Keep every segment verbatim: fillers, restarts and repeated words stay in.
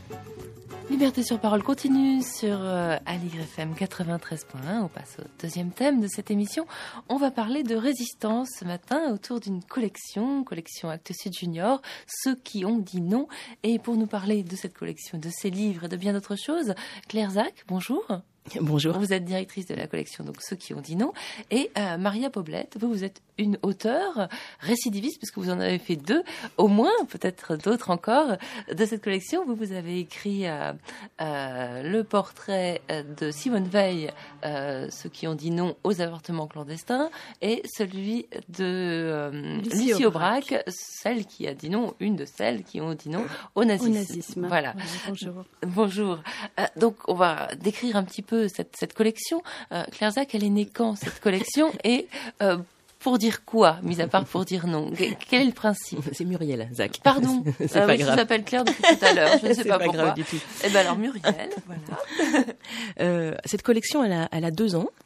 Liberté sur parole continue sur euh, Aligre F M quatre-vingt-treize point un. On passe au deuxième thème de cette émission. On va parler de résistance ce matin autour d'une collection, collection Actes Sud Junior, Ceux qui ont dit non. Et pour nous parler de cette collection, de ces livres et de bien d'autres choses, Claire Zac, bonjour. Bonjour. Vous êtes directrice de la collection, donc Ceux qui ont dit non. Et euh, Maria Poblete, vous, vous êtes une auteure récidiviste, puisque vous en avez fait deux, au moins, peut-être d'autres encore, de cette collection. Vous, vous avez écrit euh, euh, le portrait de Simone Veil, euh, Ceux qui ont dit non aux avortements clandestins, et celui de euh, Lucie, Lucie Aubrac, celle qui a dit non, une de celles qui ont dit non au nazisme. Au nazisme. Voilà. Oui, bonjour. Bonjour. Euh, donc, on va décrire un petit peu Cette, cette collection. Euh, Claire Zac, elle est née quand, cette collection? Et euh, pour dire quoi, mis à part pour dire non? Quel est le principe? C'est Muriel Zac. Pardon, c'est euh, pas oui, grave. je m'appelle Claire depuis tout à l'heure, je ne sais c'est pas, pas pourquoi. grave du tout. Eh ben alors Muriel, voilà. euh, cette collection, elle a, elle a deux ans.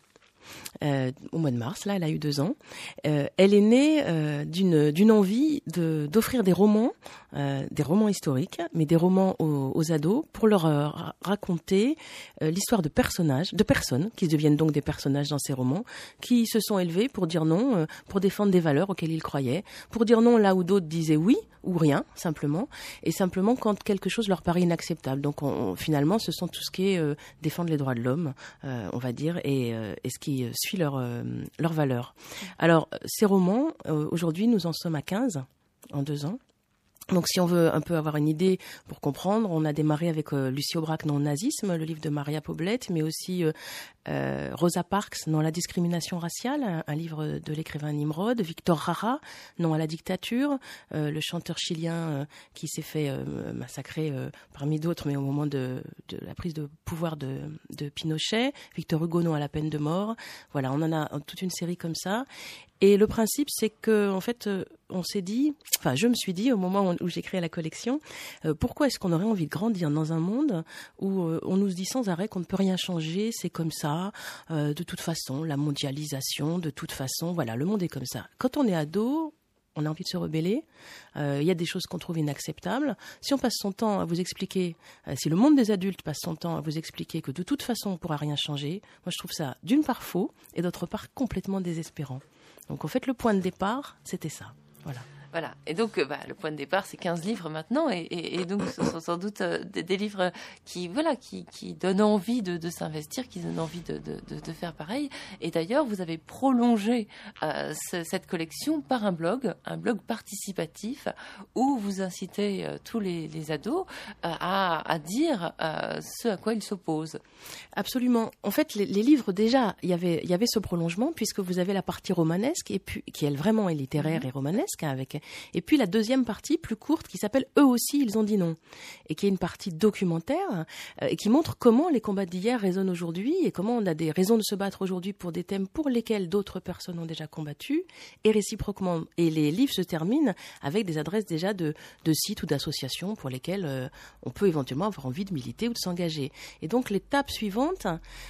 Euh, au mois de mars, là, elle a eu deux ans. Euh, elle est née euh, d'une d'une envie de d'offrir des romans, euh, des romans historiques, mais des romans aux, aux ados pour leur euh, raconter euh, l'histoire de personnages, de personnes qui deviennent donc des personnages dans ces romans, qui se sont élevés pour dire non, euh, pour défendre des valeurs auxquelles ils croyaient, pour dire non là où d'autres disaient oui ou rien simplement, et simplement quand quelque chose leur paraît inacceptable. Donc on, on, finalement, ce sont tout ce qui est euh, défendre les droits de l'homme, euh, on va dire, et, euh, et ce qui euh, suit leur euh, leur valeur. Alors ces romans, euh, aujourd'hui, nous en sommes à quinze en deux ans. Donc, si on veut un peu avoir une idée pour comprendre, on a démarré avec euh, Lucie Aubrac dans le nazisme, le livre de Maria Poblete, mais aussi euh, euh, Rosa Parks dans la discrimination raciale, un, un livre de l'écrivain Nimrod, Victor Jara, Non à la dictature, euh, le chanteur chilien euh, qui s'est fait euh, massacrer euh, parmi d'autres, mais au moment de, de la prise de pouvoir de, de Pinochet, Victor Hugo, Non à la peine de mort. Voilà, on en a toute une série comme ça. Et le principe, c'est que, en fait, euh, on s'est dit, enfin, je me suis dit au moment où j'ai créé la collection, euh, pourquoi est-ce qu'on aurait envie de grandir dans un monde où euh, on nous dit sans arrêt qu'on ne peut rien changer, c'est comme ça, euh, de toute façon, la mondialisation, de toute façon, voilà, le monde est comme ça. Quand on est ado, on a envie de se rebeller. Il euh, y a des choses qu'on trouve inacceptables. Si on passe son temps à vous expliquer, euh, si le monde des adultes passe son temps à vous expliquer que de toute façon on ne pourra rien changer, moi je trouve ça d'une part faux et d'autre part complètement désespérant. Donc en fait le point de départ c'était ça. Voilà. Voilà. Et donc, bah, le point de départ, c'est quinze livres maintenant, et, et, et donc ce sont sans doute euh, des, des livres qui, voilà, qui, qui donnent envie de, de s'investir, qui donnent envie de, de, de, de faire pareil. Et d'ailleurs, vous avez prolongé euh, ce, cette collection par un blog, un blog participatif, où vous incitez euh, tous les, les ados euh, à, à dire euh, ce à quoi ils s'opposent. Absolument. En fait, les, les livres déjà, il y avait, il y avait ce prolongement puisque vous avez la partie romanesque et puis qui elle vraiment est littéraire mmh. et romanesque hein, avec. Et puis la deuxième partie, plus courte, qui s'appelle « Eux aussi, ils ont dit non » et qui est une partie documentaire euh, et qui montre comment les combats d'hier résonnent aujourd'hui et comment on a des raisons de se battre aujourd'hui pour des thèmes pour lesquels d'autres personnes ont déjà combattu et réciproquement. Et les livres se terminent avec des adresses déjà de, de sites ou d'associations pour lesquelles euh, on peut éventuellement avoir envie de militer ou de s'engager. Et donc l'étape suivante,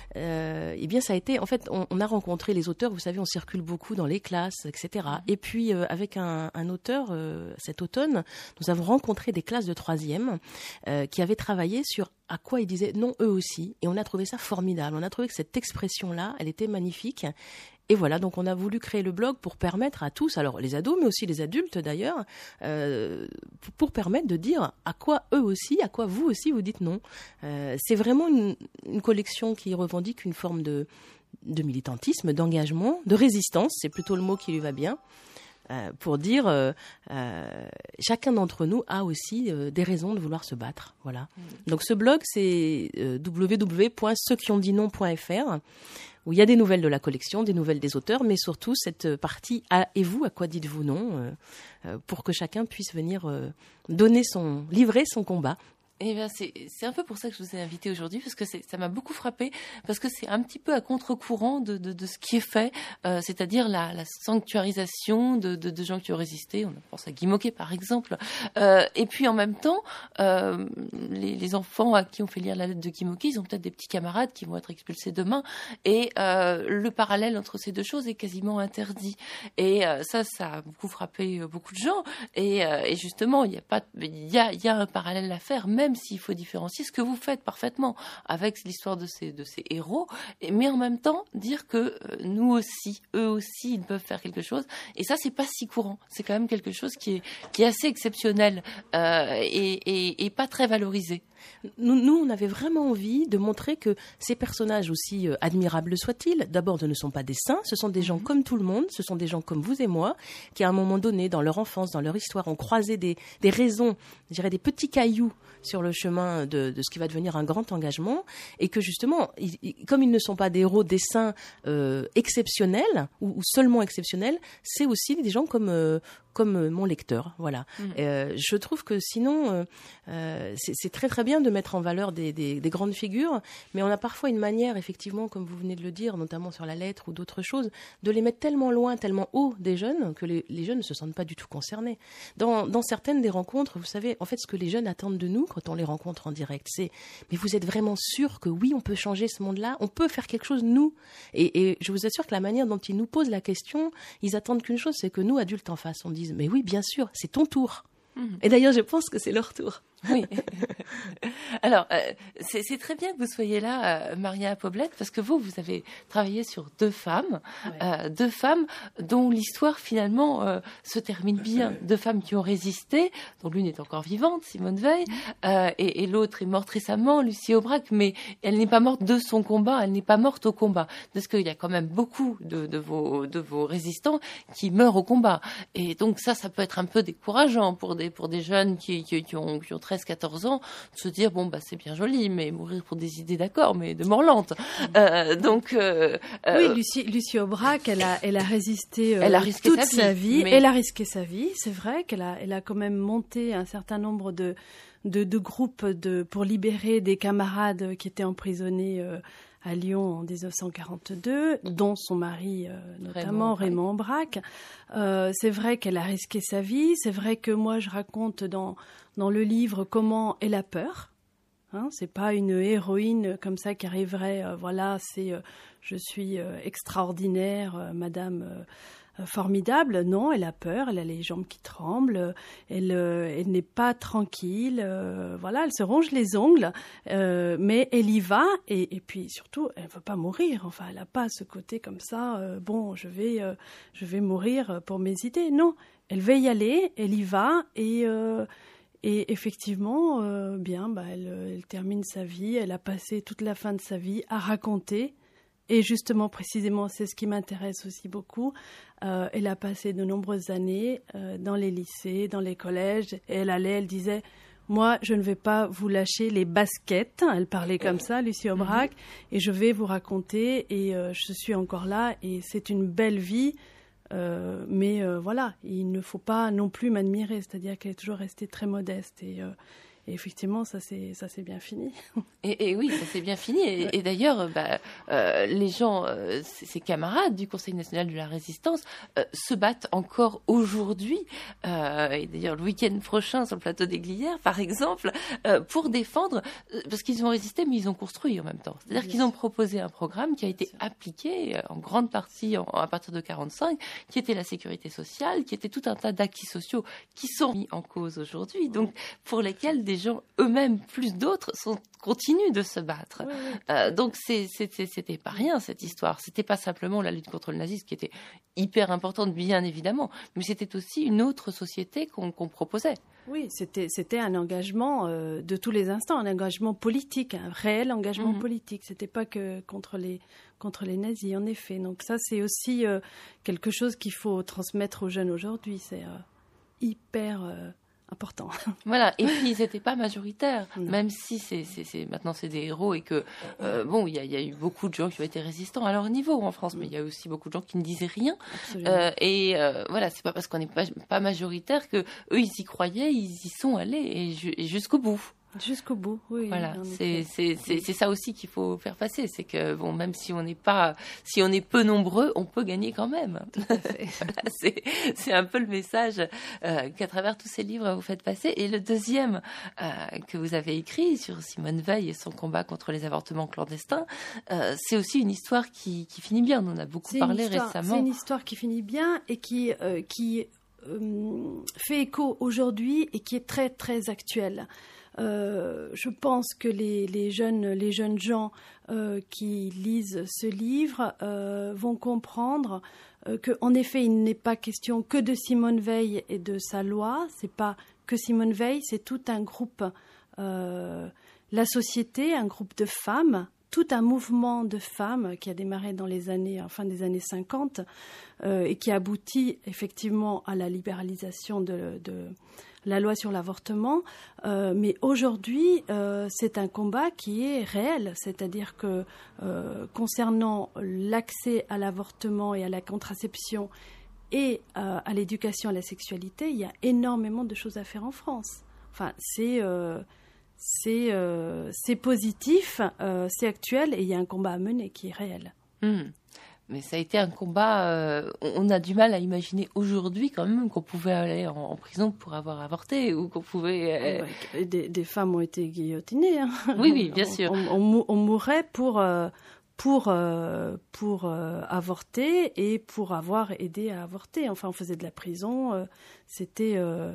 euh, eh bien ça a été, en fait, on, on a rencontré les auteurs, vous savez, on circule beaucoup dans les classes, et cetera. Et puis euh, avec un, un auteur Euh, cet automne, nous avons rencontré des classes de troisième euh, qui avaient travaillé sur à quoi ils disaient non eux aussi. Et on a trouvé ça formidable. On a trouvé que cette expression-là, elle était magnifique. Et voilà, donc on a voulu créer le blog pour permettre à tous, alors les ados, mais aussi les adultes d'ailleurs, euh, pour permettre de dire à quoi eux aussi, à quoi vous aussi vous dites non. Euh, c'est vraiment une, une collection qui revendique une forme de, de militantisme, d'engagement, de résistance, c'est plutôt le mot qui lui va bien. Euh, pour dire euh, euh, chacun d'entre nous a aussi euh, des raisons de vouloir se battre. Voilà. Mmh. Donc ce blog, c'est euh, w w w point ceux qui ont dit non point f r où il y a des nouvelles de la collection, des nouvelles des auteurs, mais surtout cette partie « Ah, et vous, à quoi dites-vous non euh, euh, ?» pour que chacun puisse venir euh, donner son, livrer son combat. Eh bien, c'est, c'est un peu pour ça que je vous ai invité aujourd'hui, parce que c'est, ça m'a beaucoup frappé, parce que c'est un petit peu à contre-courant de, de, de ce qui est fait, euh, c'est-à-dire la, la sanctuarisation de, de, de gens qui ont résisté. On pense à Guy Môquet, par exemple. Euh, et puis, en même temps, euh, les, les enfants à qui on fait lire la lettre de Guy Môquet, ils ont peut-être des petits camarades qui vont être expulsés demain. Et euh, le parallèle entre ces deux choses est quasiment interdit. Et euh, ça, ça a beaucoup frappé beaucoup de gens. Et, euh, et justement, il y a pas, il y a, il y a un parallèle à faire, même même s'il faut différencier, ce que vous faites parfaitement avec l'histoire de ces, de ces héros, mais en même temps dire que euh, nous aussi, eux aussi, ils peuvent faire quelque chose. Et ça, c'est pas si courant. C'est quand même quelque chose qui est, qui est assez exceptionnel euh, et, et, et pas très valorisé. Nous, nous, on avait vraiment envie de montrer que ces personnages, aussi euh, admirables soient-ils, d'abord, ne sont pas des saints, ce sont des gens comme tout le monde, ce sont des gens comme vous et moi, qui à un moment donné, dans leur enfance, dans leur histoire, ont croisé des, des raisons, je dirais des petits cailloux sur le chemin de, de ce qui va devenir un grand engagement, et que justement, ils, ils, comme ils ne sont pas des héros, des saints euh, exceptionnels, ou, ou seulement exceptionnels, c'est aussi des gens comme... Euh, comme mon lecteur, voilà. Mmh. Euh, je trouve que sinon, euh, euh, c'est, c'est très très bien de mettre en valeur des, des, des grandes figures, mais on a parfois une manière, effectivement, comme vous venez de le dire, notamment sur la lettre ou d'autres choses, de les mettre tellement loin, tellement haut des jeunes, que les, les jeunes ne se sentent pas du tout concernés. Dans, dans certaines des rencontres, vous savez, en fait, ce que les jeunes attendent de nous, quand on les rencontre en direct, c'est « mais vous êtes vraiment sûr que oui, on peut changer ce monde-là, on peut faire quelque chose, nous ?» et, et je vous assure que la manière dont ils nous posent la question, ils attendent qu'une chose, c'est que nous, adultes en face, on dise « mais oui, bien sûr, c'est ton tour. Mmh. » Et d'ailleurs, je pense que c'est leur tour. Oui. Alors, euh, c'est, c'est très bien que vous soyez là, euh, Maria Poblete, parce que vous, vous avez travaillé sur deux femmes, ouais. euh, deux femmes dont l'histoire finalement euh, se termine bien. Deux femmes qui ont résisté, dont l'une est encore vivante, Simone Veil, euh, et, et l'autre est morte récemment, Lucie Aubrac, mais elle n'est pas morte de son combat, elle n'est pas morte au combat. Parce qu'il y a quand même beaucoup de, de, vos, de vos résistants qui meurent au combat. Et donc ça, ça peut être un peu décourageant pour des, pour des jeunes qui, qui, qui ont, qui ont treize quatorze ans, de se dire bon bah c'est bien joli, mais mourir pour des idées, d'accord, mais de mort lente. Euh, donc euh, oui, Lucie, Lucie Aubrac, elle a elle a résisté euh, elle a risqué toute sa vie, sa vie mais... elle a risqué sa vie, c'est vrai qu'elle a elle a quand même monté un certain nombre de de, de groupes de pour libérer des camarades qui étaient emprisonnés euh, à Lyon en dix-neuf cent quarante-deux, dont son mari, euh, notamment Raymond Aubrac. Euh, c'est vrai qu'elle a risqué sa vie. C'est vrai que moi, je raconte dans, dans le livre comment elle a peur. Hein, c'est pas une héroïne comme ça qui arriverait, euh, voilà, c'est euh, je suis euh, extraordinaire, euh, madame... Euh, formidable, non, elle a peur, elle a les jambes qui tremblent, elle, euh, elle n'est pas tranquille, euh, voilà, elle se ronge les ongles, euh, mais elle y va, et, et puis surtout, elle ne veut pas mourir, enfin, elle n'a pas ce côté comme ça, euh, bon, je vais, euh, je vais mourir pour mes idées, non, elle veut y aller, elle y va, et... Euh, Et effectivement, euh, bien, bah, elle, elle termine sa vie, elle a passé toute la fin de sa vie à raconter. Et justement, précisément, c'est ce qui m'intéresse aussi beaucoup. Euh, elle a passé de nombreuses années euh, dans les lycées, dans les collèges. Et elle allait, elle disait, moi, je ne vais pas vous lâcher les baskets. Elle parlait comme ça, Lucie Aubrac. Mm-hmm. Et je vais vous raconter. Et euh, je suis encore là. Et c'est une belle vie. Euh, mais euh, voilà, il ne faut pas non plus m'admirer. C'est-à-dire qu'elle est toujours restée très modeste. Et... Euh, Et effectivement, ça c'est ça c'est bien fini. Et, et oui, ça c'est bien fini. Et, ouais. et d'ailleurs, bah, euh, les gens, euh, ses camarades du Conseil national de la résistance, euh, se battent encore aujourd'hui. Euh, et d'ailleurs, le week-end prochain sur le plateau des Glières, par exemple, euh, pour défendre, euh, parce qu'ils ont résisté, mais ils ont construit en même temps. C'est-à-dire bien qu'ils ont proposé un programme qui a été appliqué euh, en grande partie en, à partir de quarante-cinq, qui était la sécurité sociale, qui était tout un tas d'acquis sociaux qui sont mis en cause aujourd'hui. Donc, pour lesquels des gens eux-mêmes, plus d'autres, sont, continuent de se battre. Oui, oui. Euh, donc, c'est, c'était, c'était pas rien, cette histoire. C'était pas simplement la lutte contre le nazisme, qui était hyper importante, bien évidemment, mais c'était aussi une autre société qu'on, qu'on proposait. Oui, c'était, c'était un engagement euh, de tous les instants, un engagement politique, un réel engagement mm-hmm. politique. C'était pas que contre les, contre les nazis, en effet. Donc ça, c'est aussi euh, quelque chose qu'il faut transmettre aux jeunes aujourd'hui. C'est euh, hyper... Euh, important. Voilà, et puis ils n'étaient pas majoritaires, non. Même si c'est, c'est, c'est, maintenant c'est des héros et que, euh, bon, il y, y a eu beaucoup de gens qui ont été résistants à leur niveau en France, mais il y a aussi beaucoup de gens qui ne disaient rien. Euh, et euh, voilà, c'est pas parce qu'on n'est pas, pas majoritaire que eux ils y croyaient, ils y sont allés et, ju- et jusqu'au bout. Jusqu'au bout, oui. Voilà, c'est, c'est, c'est, c'est ça aussi qu'il faut faire passer, c'est que bon, même si on n'est pas, si on est peu nombreux, on peut gagner quand même. Tout à fait. Voilà, c'est, c'est un peu le message euh, qu'à travers tous ces livres vous faites passer. Et le deuxième euh, que vous avez écrit sur Simone Veil et son combat contre les avortements clandestins, euh, c'est aussi une histoire qui, qui finit bien. On en a beaucoup c'est parlé histoire, récemment. C'est une histoire qui finit bien et qui, euh, qui euh, fait écho aujourd'hui et qui est très très actuelle. Euh, je pense que les, les, jeunes, les jeunes gens euh, qui lisent ce livre euh, vont comprendre euh, qu'en effet, il n'est pas question que de Simone Veil et de sa loi. C'est pas que Simone Veil, c'est tout un groupe, euh, la société, un groupe de femmes, tout un mouvement de femmes qui a démarré dans les années, en fin des années cinquante euh, et qui aboutit effectivement à la libéralisation de, de la loi sur l'avortement. Euh, mais aujourd'hui, euh, c'est un combat qui est réel, c'est-à-dire que euh, concernant l'accès à l'avortement et à la contraception et euh, à l'éducation à la sexualité, il y a énormément de choses à faire en France. Enfin, c'est... Euh, C'est, euh, c'est positif, euh, c'est actuel et il y a un combat à mener qui est réel. Mmh. Mais ça a été un combat, euh, on a du mal à imaginer aujourd'hui quand même qu'on pouvait aller en, en prison pour avoir avorté ou qu'on pouvait... Euh... Ouais, des, des femmes ont été guillotinées. Hein. Oui, oui, bien sûr. On, on, on mourrait pour, euh, pour, euh, pour euh, avorter et pour avoir aidé à avorter. Enfin, on faisait de la prison, euh, c'était... Euh,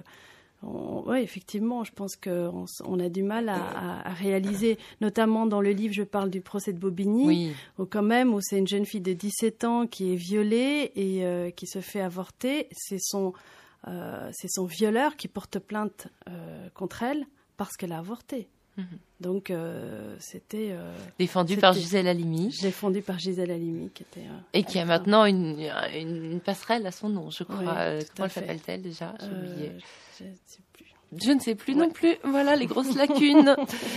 Oui, effectivement, je pense qu'on on a du mal à, à, à réaliser, notamment dans le livre, je parle du procès de Bobigny, oui. où quand même, où c'est une jeune fille de dix-sept ans qui est violée et euh, qui se fait avorter. C'est son, euh, c'est son violeur qui porte plainte euh, contre elle parce qu'elle a avorté. Mm-hmm. Donc, euh, c'était... Euh, défendu c'était, par Gisèle Halimi. Défendu par Gisèle Halimi, qui était... Euh, et qui a maintenant une, une, une passerelle à son nom, je crois. Oui, euh, comment fait. s'appelle-t-elle déjà ? J'ai euh, oublié. Je sais plus. Je ne sais plus ouais. non plus. Voilà, les grosses lacunes.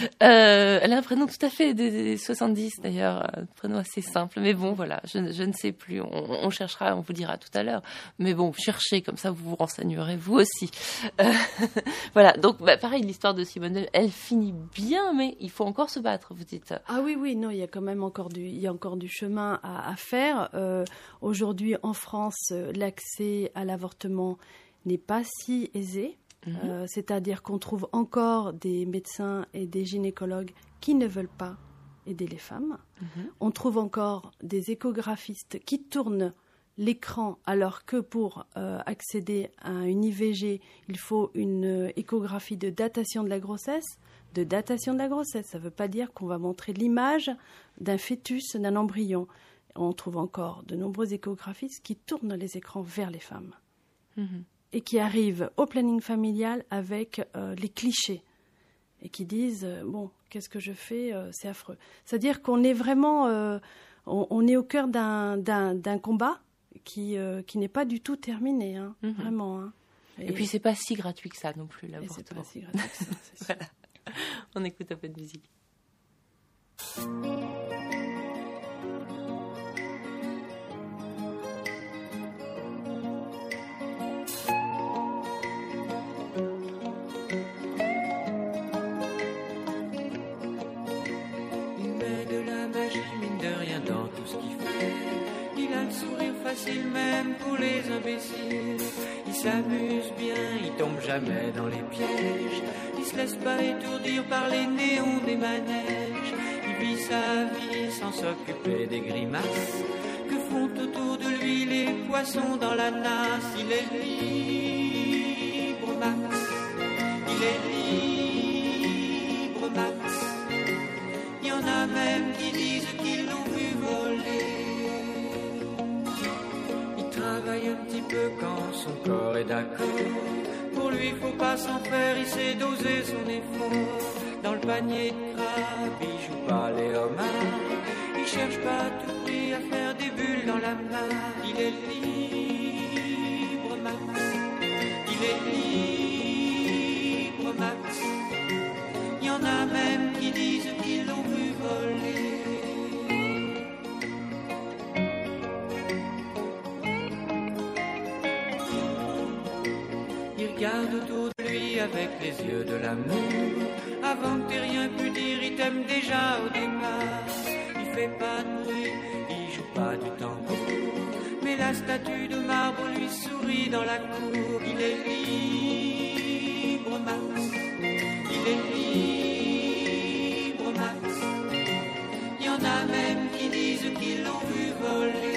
euh, elle a un prénom tout à fait des, des soixante-dix, d'ailleurs. Un prénom assez simple. Mais bon, voilà, je, je ne sais plus. On, on cherchera, on vous dira tout à l'heure. Mais bon, cherchez, comme ça, vous vous renseignerez, vous aussi. Euh, voilà, donc, bah, pareil, l'histoire de Simone Veil, elle finit bien, mais il faut encore se battre, vous dites. Ah oui, oui, non, il y a quand même encore du, il y a encore du chemin à, à faire. Euh, aujourd'hui, en France, l'accès à l'avortement n'est pas si aisé. Mmh. Euh, c'est-à-dire qu'on trouve encore des médecins et des gynécologues qui ne veulent pas aider les femmes. Mmh. On trouve encore des échographistes qui tournent l'écran alors que pour euh, accéder à une I V G, il faut une euh, échographie de datation de la grossesse. De datation de la grossesse, ça ne veut pas dire qu'on va montrer l'image d'un fœtus, d'un embryon. On trouve encore de nombreux échographistes qui tournent les écrans vers les femmes. Mmh. Et qui arrivent au planning familial avec euh, les clichés et qui disent euh, bon, qu'est-ce que je fais, euh, c'est affreux. C'est-à-dire qu'on est vraiment, euh, on, on est au cœur d'un, d'un, d'un combat qui euh, qui n'est pas du tout terminé, hein, mm-hmm. vraiment. Hein. Et, et puis c'est pas si gratuit que ça non plus l'avortement. Et c'est pas si gratuit que ça. C'est voilà. On écoute un peu de musique. Même pour les imbéciles, il s'amuse bien, il tombe jamais dans les pièges, il se laisse pas étourdir par les néons des manèges, il vit sa vie sans s'occuper des grimaces que font autour de lui les poissons dans la nasse. Il est libre, Max, il est libre, Max, il y en a même qui disent qu'ils l'ont vu voler. Travaille un petit peu quand son corps est d'accord. Pour lui, faut pas s'en faire, il sait doser son effort. Dans le panier de crabe, il joue pas les homards. Il cherche pas à tout prix à faire des bulles dans la main. Il est libre, Max. Il est libre, Max. Il y en a même qui disent qu'ils l'ont vu voler. Regarde autour de lui avec les yeux de l'amour. Avant que t'aies rien pu dire, il t'aime déjà au départ. Il fait pas de bruit, il joue pas du tambour, mais la statue de marbre lui sourit dans la cour. Il est libre, Max. Il est libre, Max. Il y en a même qui disent qu'ils l'ont vu voler.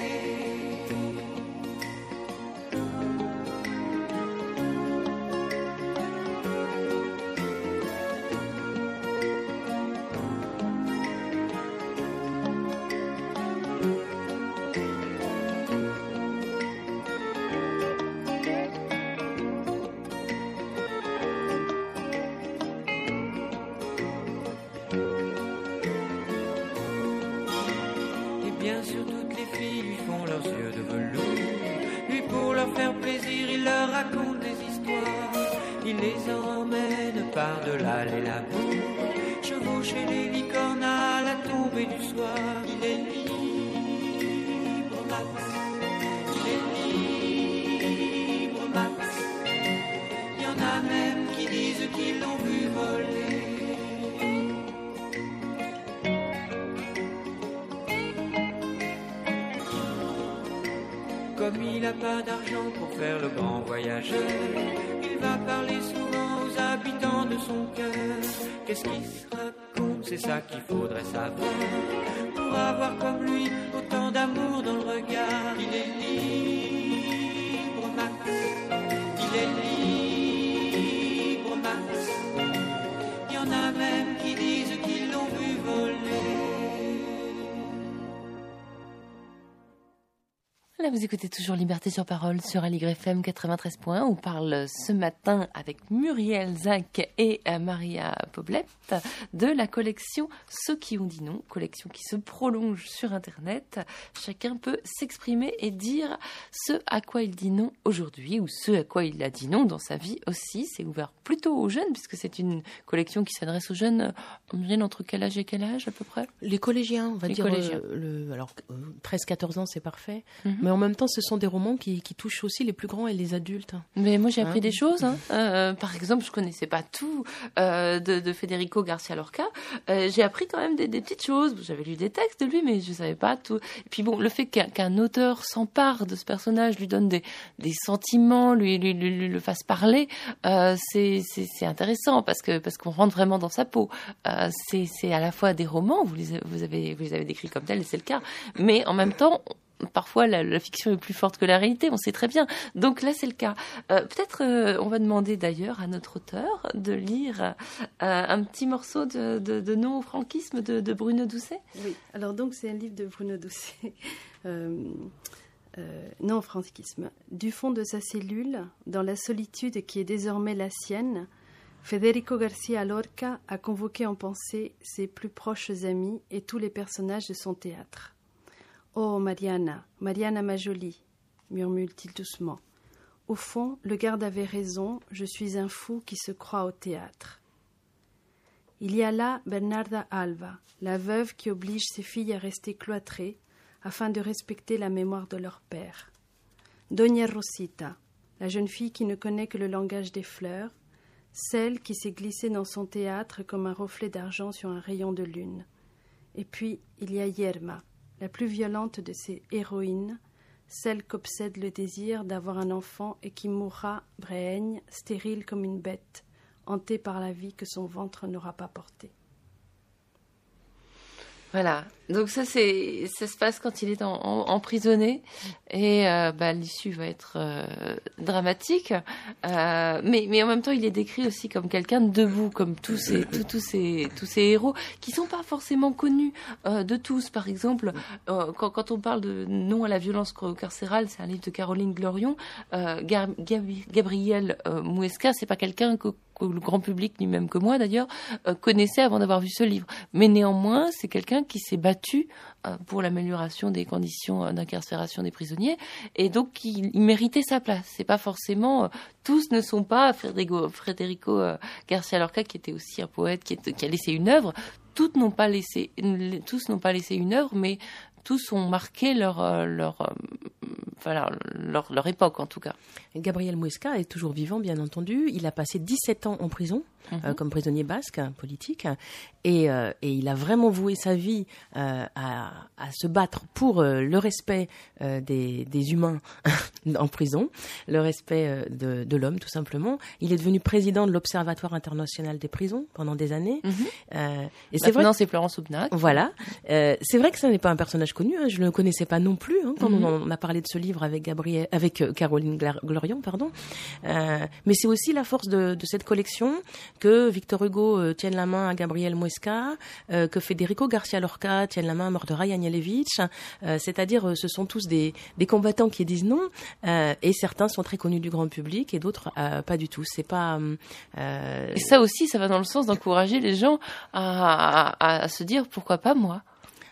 les emmène par-delà les labours, chevaucher les licornes à la tombée du soir. Il est libre, Max, il est libre, Max. Il y en a même qui disent qu'ils l'ont vu voler. Comme il n'a pas d'argent pour faire le grand voyageur, il va parler souvent aux habitants de son cœur. Qu'est-ce qu'il se raconte, c'est ça qu'il faudrait savoir, pour avoir comme lui autant d'amour dans le regard. Il est libre, Max, il est libre, Max. Il y en a même qui disent qu'ils l'ont vu voler. Là, vous écoutez toujours Liberté sur parole sur Aligre F M quatre-vingt-treize point un. On parle ce matin avec Muriel Zac et Maria Poblete de la collection Ceux qui ont dit non, collection qui se prolonge sur Internet. Chacun peut s'exprimer et dire ce à quoi il dit non aujourd'hui ou ce à quoi il a dit non dans sa vie aussi. C'est ouvert plutôt aux jeunes puisque c'est une collection qui s'adresse aux jeunes. Muriel, entre quel âge et quel âge à peu près? Les collégiens, on va Les dire. collégiens. Euh, le, alors, euh, treize quatorze ans, c'est parfait. Mm-hmm. Mais en même temps, ce sont des romans qui, qui touchent aussi les plus grands et les adultes. Mais moi, j'ai appris Hein des choses. Hein. Euh, par exemple, je connaissais pas tout euh, de, de Federico Garcia Lorca. Euh, j'ai appris quand même des, des petites choses. J'avais lu des textes de lui, mais je savais pas tout. Et puis bon, le fait qu'un, qu'un auteur s'empare de ce personnage, lui donne des, des sentiments, lui, lui, lui, lui le fasse parler, euh, c'est, c'est, c'est intéressant parce que parce qu'on rentre vraiment dans sa peau. Euh, c'est, c'est à la fois des romans, vous les, vous avez, vous les avez décrits comme tels, et c'est le cas, mais en même temps, parfois la, la fiction est plus forte que la réalité, on sait très bien. Donc là, c'est le cas. Euh, peut-être, euh, on va demander d'ailleurs à notre auteur de lire euh, un petit morceau de, de, de Non au franquisme de, de Bruno Doucet. Oui, alors donc c'est un livre de Bruno Doucet. Euh, euh, non au franquisme. Du fond de sa cellule, dans la solitude qui est désormais la sienne, Federico Garcia Lorca a convoqué en pensée ses plus proches amis et tous les personnages de son théâtre. « Oh, Mariana, Mariana ma jolie », murmure-t-il doucement. « Au fond, le garde avait raison, je suis un fou qui se croit au théâtre. » Il y a là Bernarda Alva, la veuve qui oblige ses filles à rester cloîtrées afin de respecter la mémoire de leur père. Doña Rosita, la jeune fille qui ne connaît que le langage des fleurs, celle qui s'est glissée dans son théâtre comme un reflet d'argent sur un rayon de lune. Et puis, il y a Yerma, la plus violente de ces héroïnes, celle qu'obsède le désir d'avoir un enfant et qui mourra, bréhaigne, stérile comme une bête, hantée par la vie que son ventre n'aura pas portée. Voilà, donc ça c'est ça se passe quand il est en, en, emprisonné et euh, bah, l'issue va être euh, dramatique, euh, mais mais en même temps il est décrit aussi comme quelqu'un de debout, comme tous ces tous, tous ces tous ces héros qui sont pas forcément connus euh, de tous. Par exemple, euh, quand quand on parle de Non à la violence carcérale, c'est un livre de Caroline Glorion. Euh, Gab- Gab- Gabriel euh, Muesca, c'est pas quelqu'un que que le grand public, ni même que moi d'ailleurs, euh, connaissait avant d'avoir vu ce livre. Mais néanmoins, c'est quelqu'un qui s'est battu euh, pour l'amélioration des conditions euh, d'incarcération des prisonniers, et donc il, il méritait sa place. C'est pas forcément... Euh, tous ne sont pas Federico, Federico euh, Garcia Lorca, qui était aussi un poète, qui, est, qui a laissé une œuvre. Toutes n'ont pas laissé, tous n'ont pas laissé une œuvre, mais tous ont marqué leur, leur, voilà, leur, leur époque en tout cas. Gabriel Muesca est toujours vivant, bien entendu. Il a passé dix-sept ans en prison, mm-hmm. euh, comme prisonnier basque, politique, et, euh, et il a vraiment voué sa vie euh, à, à se battre pour euh, le respect euh, des, des humains en prison, le respect euh, de, de l'homme, tout simplement. Il est devenu président de l'Observatoire international des prisons pendant des années. Mm-hmm. Euh, et c'est Maintenant, vrai... c'est Florence Aubenas. Voilà. Euh, c'est vrai que ce n'est pas un personnage connu. Hein. Je ne le connaissais pas non plus hein, quand mm-hmm. on, on a parlé de ce livre avec Gabriel, avec euh, Caroline Glorion, pardon. Euh, mais c'est aussi la force de, de cette collection que Victor Hugo euh, tienne la main à Gabriel Muesca, euh, que Federico Garcia Lorca tienne la main à Mordora Janielewicz. Euh, c'est-à-dire, euh, ce sont tous des, des combattants qui disent non, euh, et certains sont très connus du grand public et d'autres euh, pas du tout. C'est pas. Euh... Et ça aussi, ça va dans le sens d'encourager les gens à, à, à se dire pourquoi pas moi.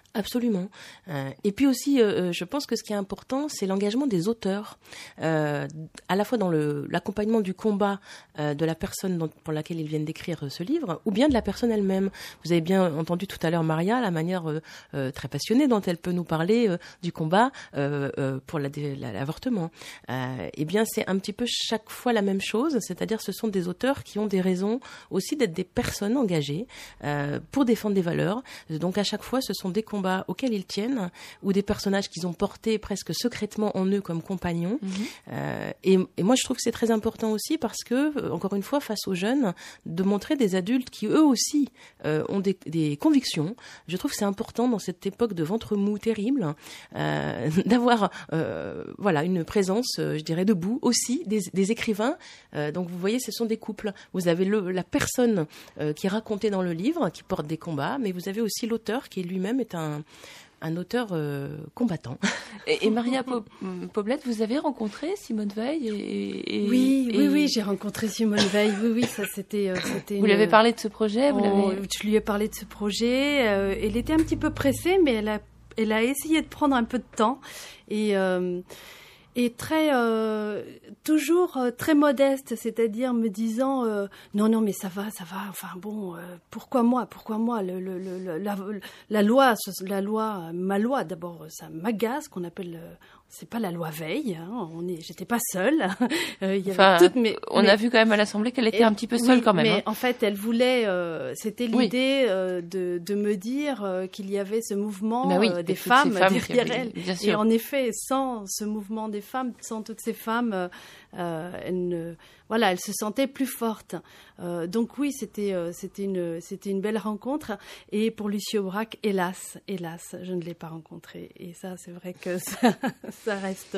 Absolument. Euh, et puis aussi, euh, je pense que ce qui est important, c'est l'engagement des auteurs, euh, à la fois dans le, l'accompagnement du combat euh, de la personne dont, pour laquelle ils viennent d'écrire ce livre, ou bien de la personne elle-même. Vous avez bien entendu tout à l'heure Maria, la manière euh, euh, très passionnée dont elle peut nous parler euh, du combat euh, euh, pour la, la, l'avortement. Euh, eh bien, c'est un petit peu chaque fois la même chose, c'est-à-dire ce sont des auteurs qui ont des raisons aussi d'être des personnes engagées euh, pour défendre des valeurs. Donc à chaque fois, ce sont des combats auxquels ils tiennent, ou des personnages qu'ils ont portés presque secrètement en eux comme compagnons. Mmh. Euh, et, et moi, je trouve que c'est très important aussi parce que, encore une fois, face aux jeunes, de montrer des adultes qui, eux aussi, euh, ont des, des convictions. Je trouve que c'est important dans cette époque de ventre mou terrible, euh, d'avoir euh, voilà, une présence, euh, je dirais, debout aussi, des, des écrivains. Euh, donc, vous voyez, ce sont des couples. Vous avez le, la personne euh, qui est racontée dans le livre, qui porte des combats, mais vous avez aussi l'auteur qui lui-même est un, un auteur euh, combattant. Et, et Maria Po- Poblete, vous avez rencontré Simone Veil et, et, Oui, et... oui, oui, j'ai rencontré Simone Veil. Oui, oui, ça c'était. Euh, c'était vous une... lui avez parlé de ce projet vous oh, l'avez... Je lui ai parlé de ce projet. Euh, elle était un petit peu pressée, mais elle a, elle a essayé de prendre un peu de temps. Et. Euh, Et très, euh, toujours euh, très modeste, c'est-à-dire me disant euh, non, non, mais ça va, ça va. Enfin bon, euh, pourquoi moi, pourquoi moi le, le, le, la, la loi, la loi, ma loi. D'abord, ça m'agace qu'on appelle. Euh, c'est pas la loi Veil. Hein, on est, j'étais pas seule. euh, il y avait enfin, toutes mes, on mais, a vu quand même à l'Assemblée qu'elle était et, un petit peu seule oui, quand même. Mais hein. en fait, elle voulait. Euh, c'était l'idée oui. euh, de, de me dire euh, qu'il y avait ce mouvement oui, euh, des femmes, femmes derrière avait, elle. Et en effet, sans ce mouvement des femmes, sans toutes ces femmes, euh, elle ne, voilà, elle se sentait plus forte. Euh, donc oui, c'était, euh, c'était une, c'était une belle rencontre. Et pour Lucie Aubrac, hélas, hélas, je ne l'ai pas rencontrée. Et ça, c'est vrai que ça, ça reste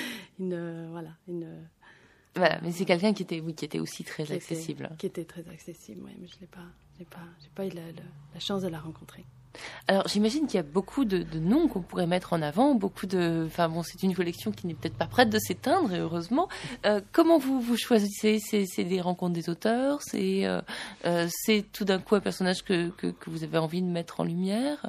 une, voilà, une. Voilà, mais c'est quelqu'un qui était, oui, qui était aussi très qui accessible. Était, qui était très accessible, oui, mais je l'ai pas, j'ai pas, j'ai pas eu la, la, la chance de la rencontrer. Alors, j'imagine qu'il y a beaucoup de, de noms qu'on pourrait mettre en avant, beaucoup de... Enfin bon, c'est une collection qui n'est peut-être pas prête de s'éteindre, et heureusement. Euh, comment vous, vous choisissez c'est, c'est des rencontres des auteurs c'est, euh, euh, c'est tout d'un coup un personnage que, que, que vous avez envie de mettre en lumière?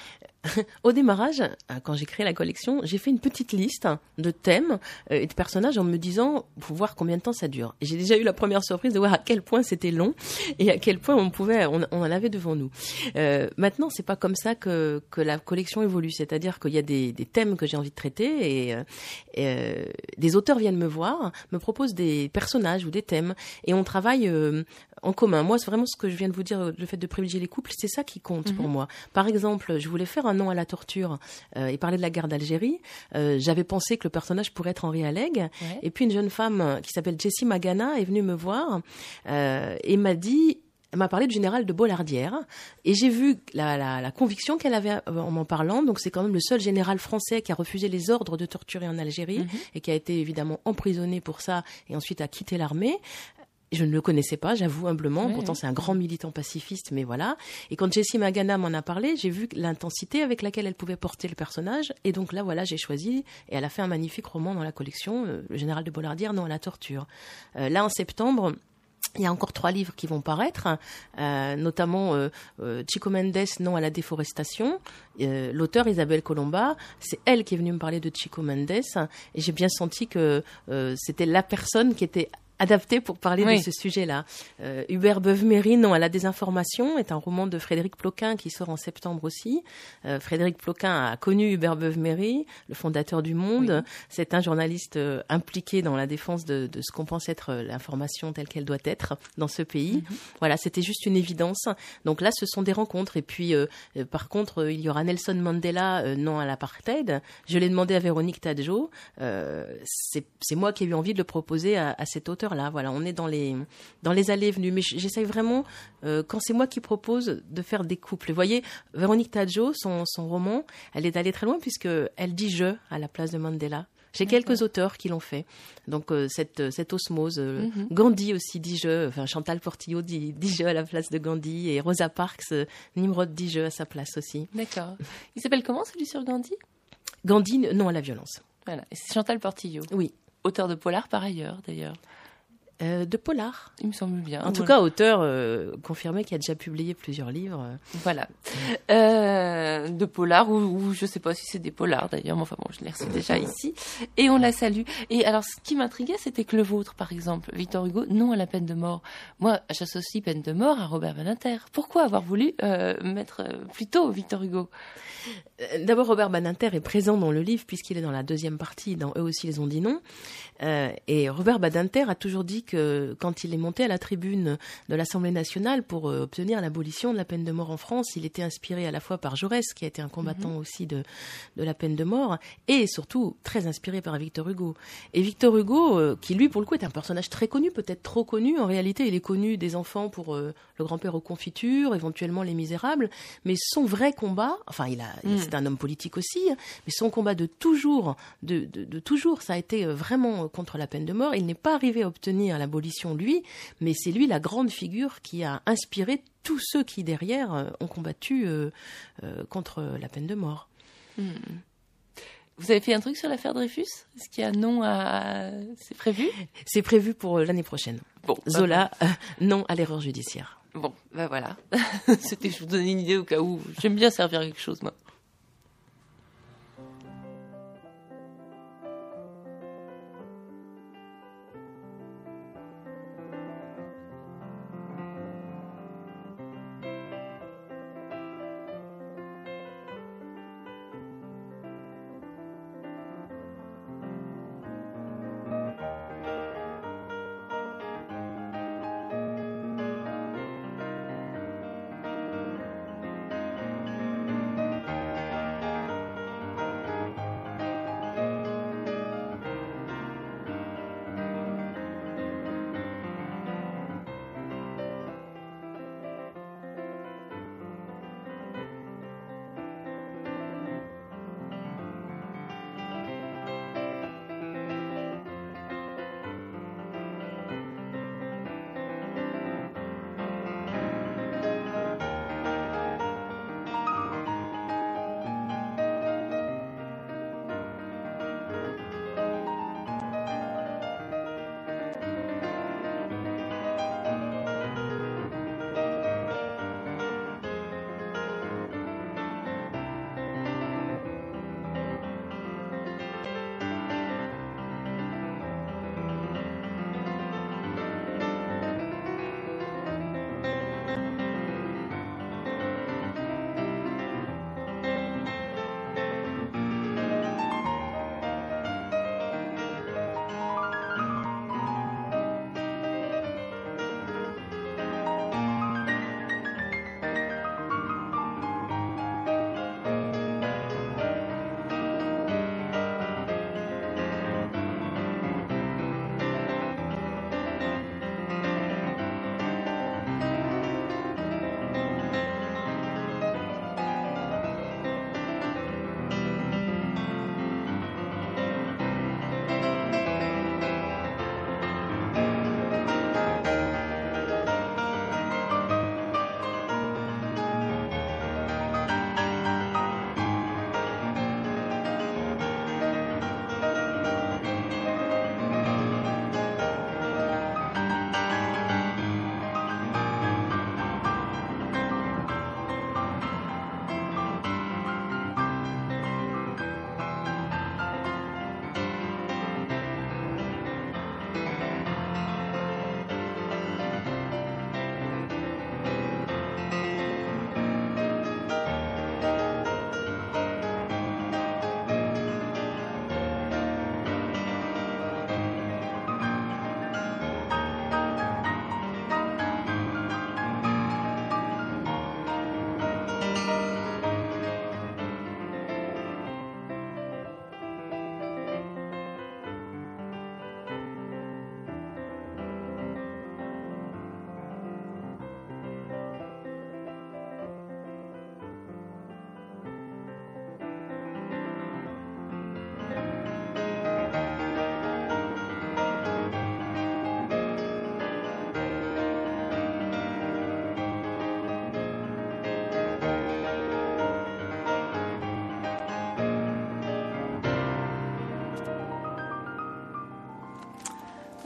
Au démarrage, quand j'ai créé la collection, j'ai fait une petite liste de thèmes et de personnages en me disant, faut voir combien de temps ça dure. Et j'ai déjà eu la première surprise de voir à quel point c'était long et à quel point on pouvait, on, on en avait devant nous. Euh, maintenant, c'est pas comme ça que que la collection évolue. C'est-à-dire qu'il y a des, des thèmes que j'ai envie de traiter et, et euh, des auteurs viennent me voir, me proposent des personnages ou des thèmes et on travaille euh, en commun. Moi, c'est vraiment ce que je viens de vous dire, le fait de privilégier les couples, c'est ça qui compte mm-hmm. pour moi. Par exemple, je voulais faire un nom à la torture euh, et parler de la guerre d'Algérie. Euh, j'avais pensé que le personnage pourrait être Henri Alleg. Ouais. Et puis une jeune femme qui s'appelle Jessie Magana est venue me voir euh, et m'a dit... Elle m'a parlé du général de Bollardière et j'ai vu la, la, la conviction qu'elle avait en m'en parlant. Donc c'est quand même le seul général français qui a refusé les ordres de torturer en Algérie mm-hmm. et qui a été évidemment emprisonné pour ça et ensuite a quitté l'armée. Je ne le connaissais pas, j'avoue humblement. Oui, Pourtant, oui. c'est un grand militant pacifiste, mais voilà. Et quand Jessie Magana m'en a parlé, j'ai vu l'intensité avec laquelle elle pouvait porter le personnage. Et donc là, voilà, j'ai choisi. Et elle a fait un magnifique roman dans la collection, euh, Le général de Bollardière, non à la torture. Euh, là, en septembre... Il y a encore trois livres qui vont paraître, euh, notamment euh, euh, Chico Mendes, Non à la déforestation. Euh, l'auteur Isabelle Colomba, c'est elle qui est venue me parler de Chico Mendes. Et j'ai bien senti que euh, c'était la personne qui était adapté pour parler oui. de ce sujet-là. Euh, Hubert Beuve-Méry, Non à la désinformation, est un roman de Frédéric Ploquin qui sort en septembre aussi. Euh, Frédéric Ploquin a connu Hubert Beuve-Méry, le fondateur du Monde. Oui. C'est un journaliste euh, impliqué dans la défense de, de ce qu'on pense être l'information telle qu'elle doit être dans ce pays. Mm-hmm. Voilà, c'était juste une évidence. Donc là, ce sont des rencontres. Et puis, euh, euh, par contre, euh, il y aura Nelson Mandela, euh, Non à l'apartheid. Je l'ai demandé à Véronique Tadjo. Euh, c'est, c'est moi qui ai eu envie de le proposer à, à cet auteur. Là, voilà, on est dans les dans les allées et venues, mais j'essaye vraiment euh, quand c'est moi qui propose de faire des couples. Vous voyez, Véronique Tadjo, son son roman, elle est allée très loin puisque elle dit je à la place de Mandela. J'ai D'accord. quelques auteurs qui l'ont fait. Donc euh, cette cette osmose, euh, mm-hmm. Gandhi aussi dit je, enfin Chantal Portillo dit dit je à la place de Gandhi et Rosa Parks, euh, Nimrod dit je à sa place aussi. D'accord. Il s'appelle comment celui sur Gandhi? Gandhi, non à la violence. Voilà. Et c'est Chantal Portillo. Oui. Auteur de polar par ailleurs, d'ailleurs. euh, de polar. Il me semble bien. En tout voilà. cas, auteur euh, confirmé qui a déjà publié plusieurs livres. Voilà. Euh, de polar, ou, ou je sais pas si c'est des polars d'ailleurs, mais enfin bon, je l'ai reçu déjà ici. Et on la salue. Et alors, ce qui m'intriguait, c'était que le vôtre, par exemple, Victor Hugo, non à la peine de mort. Moi, j'associe peine de mort à Robert Badinter. Pourquoi avoir voulu euh, mettre euh, plutôt Victor Hugo ? D'abord, Robert Badinter est présent dans le livre puisqu'il est dans la deuxième partie, dans Eux aussi ils ont dit non. Euh, et Robert Badinter a toujours dit que quand il est monté à la tribune de l'Assemblée nationale pour euh, obtenir l'abolition de la peine de mort en France, il était inspiré à la fois par Jaurès, qui a été un combattant mm-hmm. aussi de, de la peine de mort, et surtout très inspiré par Victor Hugo. Et Victor Hugo, euh, qui lui, pour le coup, est un personnage très connu, peut-être trop connu. En réalité, il est connu des enfants pour euh, Le Grand-Père aux Confitures, éventuellement Les Misérables, mais son vrai combat, enfin, il a, mm. c'est un homme politique aussi, mais son combat de toujours, de, de, de toujours, ça a été vraiment contre la peine de mort. Il n'est pas arrivé à obtenir l'abolition, lui, mais c'est lui la grande figure qui a inspiré tous ceux qui, derrière, ont combattu euh, euh, contre la peine de mort. Mmh. Vous avez fait un truc sur l'affaire Dreyfus ? Est-ce qu'il y a non à... C'est prévu ? C'est prévu pour l'année prochaine. Bon, Zola, euh, non à l'erreur judiciaire. Bon, ben voilà. C'était, je vous donne une idée au cas où. J'aime bien servir à quelque chose, moi.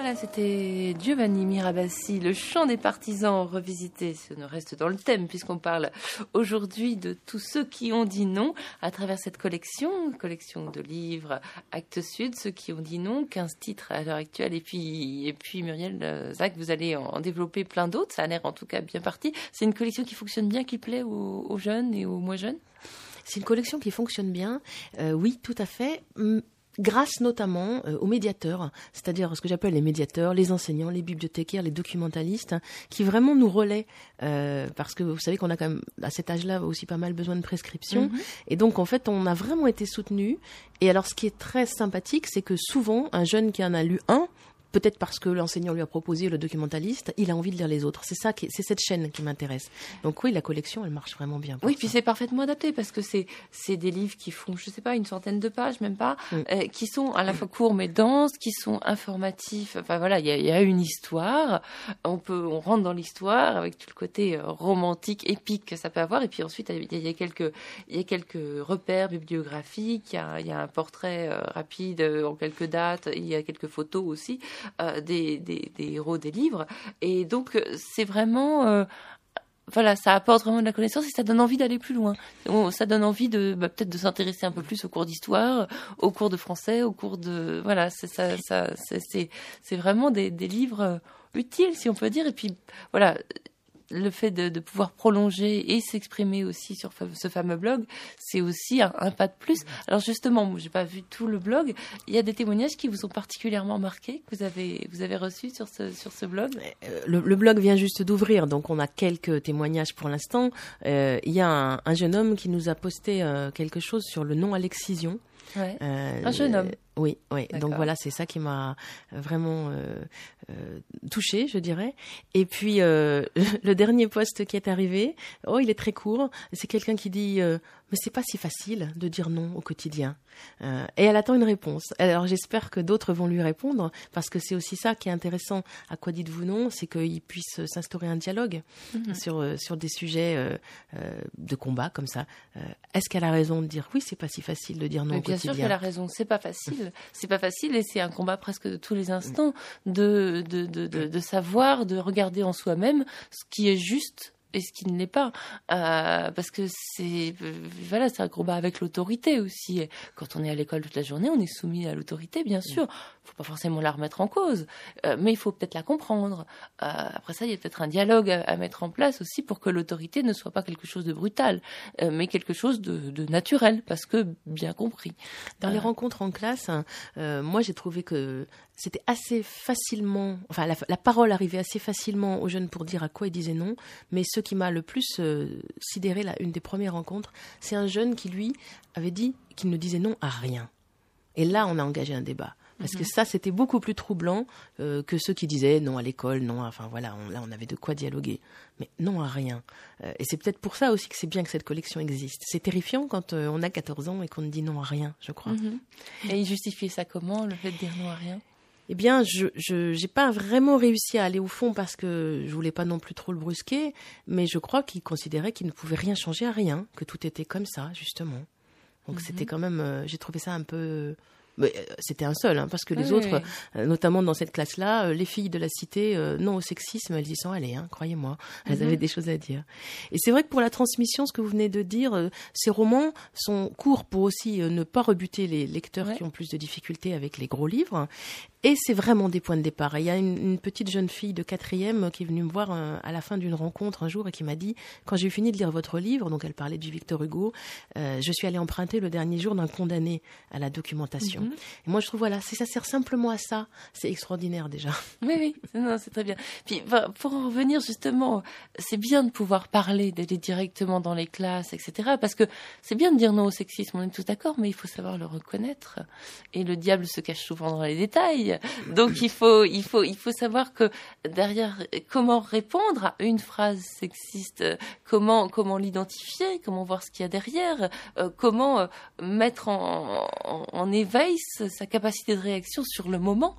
Voilà, c'était Giovanni Mirabassi, le chant des partisans revisité. Ça reste dans le thème puisqu'on parle aujourd'hui de tous ceux qui ont dit non à travers cette collection, collection de livres Actes Sud, ceux qui ont dit non, quinze titres à l'heure actuelle. Et puis, et puis Muriel Zach, vous allez en développer plein d'autres. Ça a l'air en tout cas bien parti. C'est une collection qui fonctionne bien, qui plaît aux, aux jeunes et aux moins jeunes? C'est une collection qui fonctionne bien. Euh, oui, tout à fait. Grâce notamment euh, aux médiateurs, c'est-à-dire ce que j'appelle les médiateurs, les enseignants, les bibliothécaires, les documentalistes, hein, qui vraiment nous relaient, euh, parce que vous savez qu'on a quand même à cet âge-là aussi pas mal besoin de prescription, mm-hmm. et donc en fait on a vraiment été soutenus. Et alors ce qui est très sympathique, c'est que souvent un jeune qui en a lu un, peut-être parce que l'enseignant lui a proposé, le documentaliste, il a envie de lire les autres. C'est ça, qui, c'est cette chaîne qui m'intéresse. Donc oui, la collection, elle marche vraiment bien. Oui, ça. Puis c'est parfaitement adapté parce que c'est c'est des livres qui font, je sais pas, une centaine de pages, même pas, mm. euh, qui sont à la fois courts mais denses, qui sont informatifs. Enfin voilà, il y a, y a une histoire. On peut, on rentre dans l'histoire avec tout le côté euh, romantique, épique que ça peut avoir. Et puis ensuite, il y, y a quelques, il y a quelques repères bibliographiques. Il y a, y a un portrait euh, rapide euh, en quelques dates. Il y a quelques photos aussi. Euh, des, des, des héros des livres, et donc c'est vraiment euh, voilà, ça apporte vraiment de la connaissance et ça donne envie d'aller plus loin. On, ça donne envie de bah, peut-être de s'intéresser un peu plus aux cours d'histoire, aux cours de français, aux cours de voilà, c'est ça, ça c'est, c'est c'est vraiment des, des livres utiles si on peut dire. Et puis voilà, le fait de, de pouvoir prolonger et s'exprimer aussi sur fa- ce fameux blog, c'est aussi un, un pas de plus. Alors justement, moi, j'ai pas vu tout le blog. Il y a des témoignages qui vous ont particulièrement marqué, que vous avez vous avez reçus sur ce sur ce blog. Le, le blog vient juste d'ouvrir, donc on a quelques témoignages pour l'instant. Euh, il y a un, un jeune homme qui nous a posté euh, quelque chose sur le nom à l'excision. Ouais. Euh, un jeune homme. Oui, oui. Donc voilà, c'est ça qui m'a vraiment euh, euh, touchée, je dirais. Et puis euh, le dernier post qui est arrivé, oh, il est très court. C'est quelqu'un qui dit euh, mais c'est pas si facile de dire non au quotidien. Euh, et elle attend une réponse. Alors j'espère que d'autres vont lui répondre parce que c'est aussi ça qui est intéressant. À quoi dites-vous non? C'est qu'il puisse s'instaurer un dialogue mm-hmm. sur euh, sur des sujets euh, euh, de combat comme ça. Euh, est-ce qu'elle a raison de dire oui? C'est pas si facile de dire non mais au bien quotidien. Bien sûr qu'elle a raison. C'est pas facile. C'est pas facile et c'est un combat presque de tous les instants de, de, de, de, de savoir, de regarder en soi-même ce qui est juste et ce qui ne l'est pas. Euh, parce que c'est, voilà, c'est un combat avec l'autorité aussi. Quand on est à l'école toute la journée, on est soumis à l'autorité, bien sûr. Il ne faut pas forcément la remettre en cause, euh, mais il faut peut-être la comprendre. Euh, après ça, il y a peut-être un dialogue à, à mettre en place aussi pour que l'autorité ne soit pas quelque chose de brutal, euh, mais quelque chose de, de naturel, parce que bien compris. Dans euh, les rencontres en classe, euh, moi j'ai trouvé que c'était assez facilement, enfin la, la parole arrivait assez facilement aux jeunes pour dire à quoi ils disaient non, mais ce qui m'a le plus euh, sidéré, là, une des premières rencontres, c'est un jeune qui lui avait dit qu'il ne disait non à rien. Et là, on a engagé un débat. Parce mm-hmm. que ça, c'était beaucoup plus troublant euh, que ceux qui disaient non à l'école, non, à, enfin voilà, on, là, on avait de quoi dialoguer. Mais non à rien. Euh, et c'est peut-être pour ça aussi que c'est bien que cette collection existe. C'est terrifiant quand euh, on a quatorze ans et qu'on ne dit non à rien, je crois. Mm-hmm. Et il justifiait ça comment, le fait de dire non à rien? Eh bien, je je j'ai pas vraiment réussi à aller au fond parce que je voulais pas non plus trop le brusquer, mais je crois qu'il considérait qu'il ne pouvait rien changer à rien, que tout était comme ça, justement. Donc mm-hmm. c'était quand même, euh, j'ai trouvé ça un peu... Mais c'était un seul, hein, parce que les oui, autres, oui. Euh, notamment dans cette classe-là, euh, les filles de la cité, euh, non au sexisme, elles y sont allées, hein, croyez-moi. Elles mm-hmm. avaient des choses à dire. Et c'est vrai que pour la transmission, ce que vous venez de dire, euh, ces romans sont courts pour aussi euh, ne pas rebuter les lecteurs ouais. qui ont plus de difficultés avec les gros livres. Et c'est vraiment des points de départ. Et il y a une, une petite jeune fille de quatrième qui est venue me voir euh, à la fin d'une rencontre un jour et qui m'a dit, quand j'ai eu fini de lire votre livre, donc elle parlait du Victor Hugo, euh, je suis allée emprunter le dernier jour d'un condamné à la documentation. Mm-hmm. Et moi, je trouve, voilà, si ça sert simplement à ça, c'est extraordinaire déjà. Oui, oui, non, c'est très bien. Puis, pour en revenir, justement, c'est bien de pouvoir parler, d'aller directement dans les classes, et cetera. Parce que c'est bien de dire non au sexisme, on est tous d'accord, mais il faut savoir le reconnaître. Et le diable se cache souvent dans les détails. Donc, il faut, il faut, il faut savoir que derrière, comment répondre à une phrase sexiste, comment, comment l'identifier, comment voir ce qu'il y a derrière, euh, comment euh, mettre en, en, en éveil sa capacité de réaction sur le moment.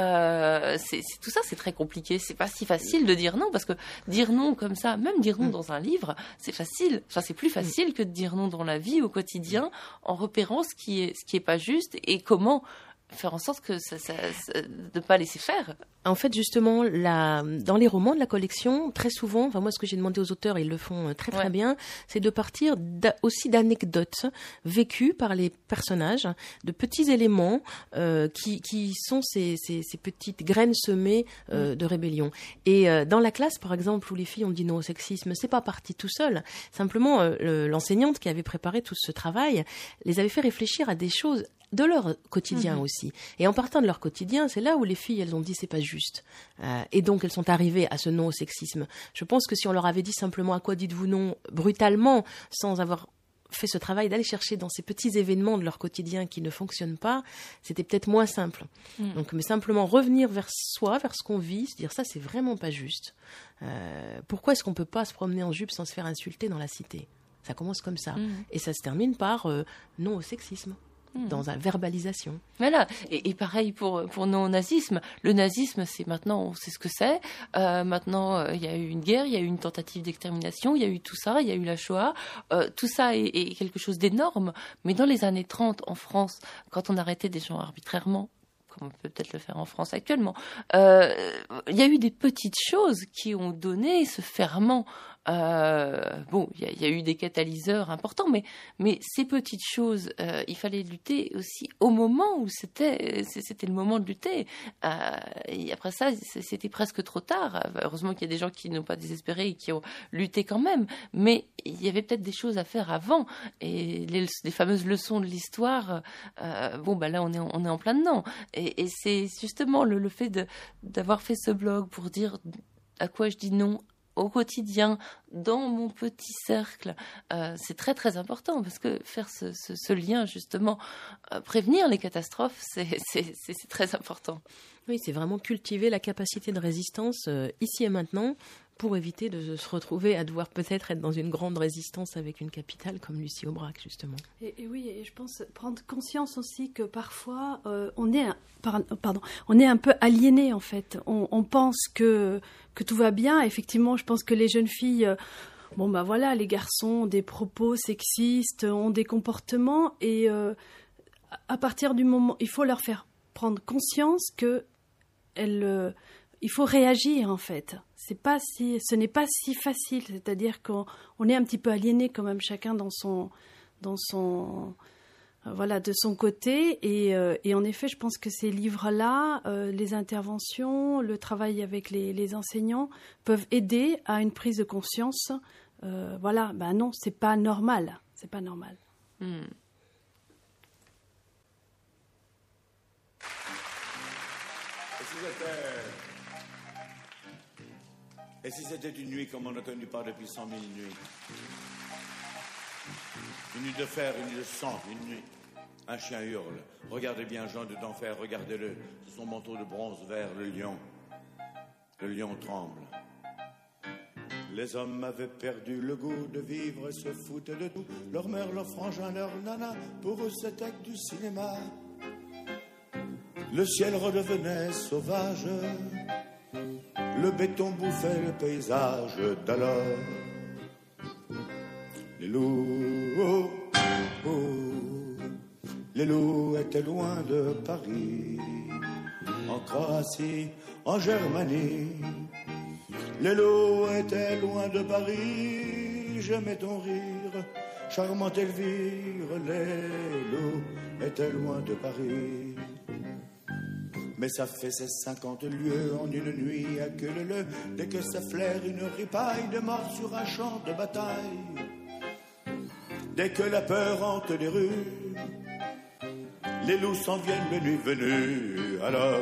Euh, c'est, c'est, tout ça, c'est très compliqué. C'est pas si facile de dire non, parce que dire non comme ça, même dire non dans un livre, c'est facile. Enfin, c'est plus facile que de dire non dans la vie, au quotidien, en repérant ce qui est, ce qui est pas juste et comment faire en sorte que ça, ça, ça, de ne pas laisser faire. En fait, justement, la, dans les romans de la collection, très souvent, enfin moi, ce que j'ai demandé aux auteurs, ils le font très très ouais. bien, c'est de partir d'a, aussi d'anecdotes vécues par les personnages, de petits éléments euh, qui, qui sont ces, ces, ces petites graines semées euh, de rébellion. Et euh, dans la classe, par exemple, où les filles ont dit non au sexisme, c'est pas parti tout seul. Simplement, euh, l'enseignante qui avait préparé tout ce travail les avait fait réfléchir à des choses de leur quotidien mmh. aussi. Et en partant de leur quotidien, c'est là où les filles, elles ont dit c'est pas juste. Euh, et donc, elles sont arrivées à ce non au sexisme. Je pense que si on leur avait dit simplement à quoi dites-vous non, brutalement, sans avoir fait ce travail d'aller chercher dans ces petits événements de leur quotidien qui ne fonctionnent pas, c'était peut-être moins simple. Mmh. Donc, mais simplement revenir vers soi, vers ce qu'on vit, se dire ça, c'est vraiment pas juste. Euh, pourquoi est-ce qu'on peut pas se promener en jupe sans se faire insulter dans la cité ? Ça commence comme ça. Mmh. Et ça se termine par euh, non au sexisme. Dans la verbalisation. Voilà. Et, et pareil pour, pour non au nazisme. Le nazisme, c'est maintenant, on sait ce que c'est. Euh, maintenant, il euh, y a eu une guerre, il y a eu une tentative d'extermination, il y a eu tout ça, il y a eu la Shoah. Euh, tout ça est, est quelque chose d'énorme. Mais dans les années trente, en France, quand on arrêtait des gens arbitrairement, comme on peut peut-être le faire en France actuellement, euh, il y a eu des petites choses qui ont donné ce ferment. Euh, bon, il y, y a eu des catalyseurs importants, mais, mais ces petites choses, euh, il fallait lutter aussi au moment où c'était, c'était le moment de lutter. Euh, et après ça, c'était presque trop tard. Heureusement qu'il y a des gens qui n'ont pas désespéré et qui ont lutté quand même, mais il y avait peut-être des choses à faire avant. Et les, les fameuses leçons de l'histoire, euh, bon, bah là, on est, on est en plein dedans. Et, et c'est justement le, le fait de, d'avoir fait ce blog pour dire à quoi je dis non au quotidien, dans mon petit cercle, euh, c'est très très important parce que faire ce, ce, ce lien justement, euh, prévenir les catastrophes, c'est, c'est, c'est, c'est très important. Oui, c'est vraiment cultiver la capacité de résistance euh, ici et maintenant pour éviter de se retrouver à devoir peut-être être dans une grande résistance avec une capitale comme Lucie Aubrac, justement. Et, et oui, et je pense prendre conscience aussi que parfois euh, on est, un, pardon, on est un peu aliéné en fait. On, on pense que que tout va bien. Effectivement, je pense que les jeunes filles, euh, bon bah voilà, les garçons ont des propos sexistes, ont des comportements, et euh, à partir du moment, il faut leur faire prendre conscience que elles, euh, il faut réagir en fait. C'est pas si, ce n'est pas si facile. C'est-à-dire qu'on on est un petit peu aliéné quand même, chacun dans son, dans son, euh, voilà, de son côté. Et, euh, et en effet, je pense que ces livres-là, euh, les interventions, le travail avec les, les enseignants peuvent aider à une prise de conscience. Euh, voilà, ben non, c'est pas normal. C'est pas normal. Hmm. Et si c'était une nuit comme on ne connaît pas depuis cent mille nuits? Une nuit de fer, une nuit de sang, une nuit. Un chien hurle. Regardez bien Jean de d'enfer, regardez-le. Sous son manteau de bronze vert, le lion. Le lion tremble. Les hommes avaient perdu le goût de vivre et se foutaient de tout. Leur mère, leur frangin, leur nana, pour eux c'était que du cinéma. Le ciel redevenait sauvage. Le béton bouffait le paysage d'alors. Les loups, oh, oh, les loups étaient loin de Paris, en Croatie, en Germanie. Les loups étaient loin de Paris, j'aimais ton rire, charmante Elvire. Les loups étaient loin de Paris. Mais ça fait ces cinquante lieues en une nuit à queue leu, dès que ça flaire une ripaille de mort sur un champ de bataille. Dès que la peur hante les rues, les loups s'en viennent le nuit venue. Alors,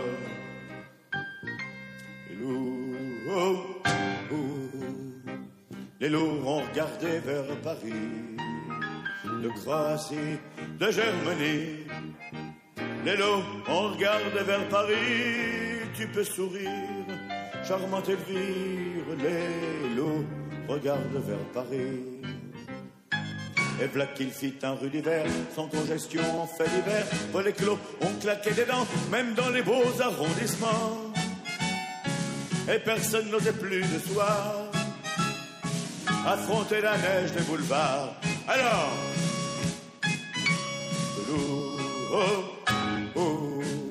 les loups, oh, oh, les loups ont regardé vers Paris, de Croatie, de Germanie. Les loups, on regarde vers Paris, tu peux sourire, charmante Elvire. Les loups regardent vers Paris. Et voilà qu'il fit un rude hiver, sans congestion en fait d'hiver. Pour les clos, on claquait des dents, même dans les beaux arrondissements. Et personne n'osait plus de soir affronter la neige des boulevards. Alors, les loups, oh, oh,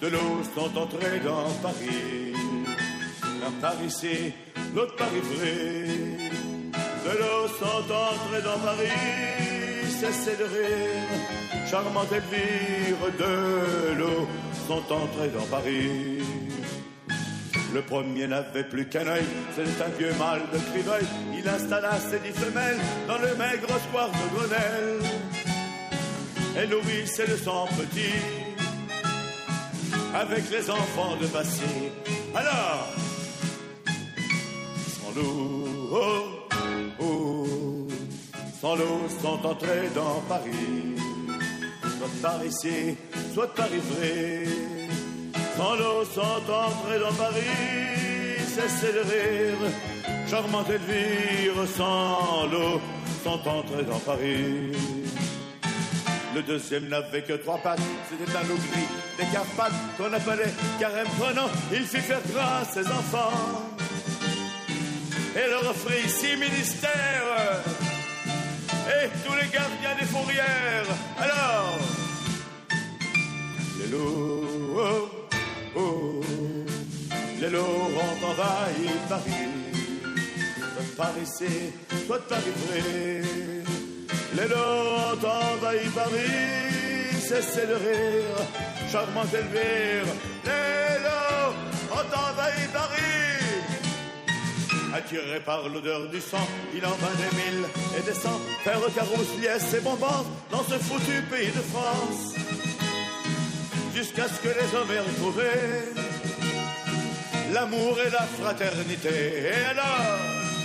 de l'eau sont entrés dans Paris. L'un par ici, l'autre par Ivry. De l'eau sont entrés dans Paris, cessez de rire. Charmante Elvire, de l'eau sont entrés dans Paris. Le premier n'avait plus qu'un œil, c'était un vieux mâle de Criveuil. Il installa ses dix femelles dans le maigre square de Grenelle. Et nourrissait le sang petit avec les enfants de Passy. Alors, sans l'eau, oh, oh, sans l'eau sont entrés dans Paris. Soit par ici, soit par Ivry. Sans l'eau sont entrés dans Paris, cessez de rire. Charmante Elvire, sans l'eau sont entrés dans Paris. Le deuxième n'avait que trois pattes, c'était un loup gris des Carpates qu'on appelait Carême prenant. Il fit faire grâce ses enfants et leur offrit six ministères et tous les gardiens des fourrières. Alors, les loups, oh, oh, les loups ont envahi Paris, soit par ici, soit par Ivry. Les loups ont envahi Paris, cessez de rire. Charmante Elvire, les loups ont envahi Paris. Attiré par l'odeur du sang, il en va des mille et des cents, faire carrosse, liesse et bonbons dans ce foutu pays de France, jusqu'à ce que les hommes aient retrouvé l'amour et la fraternité. Et alors,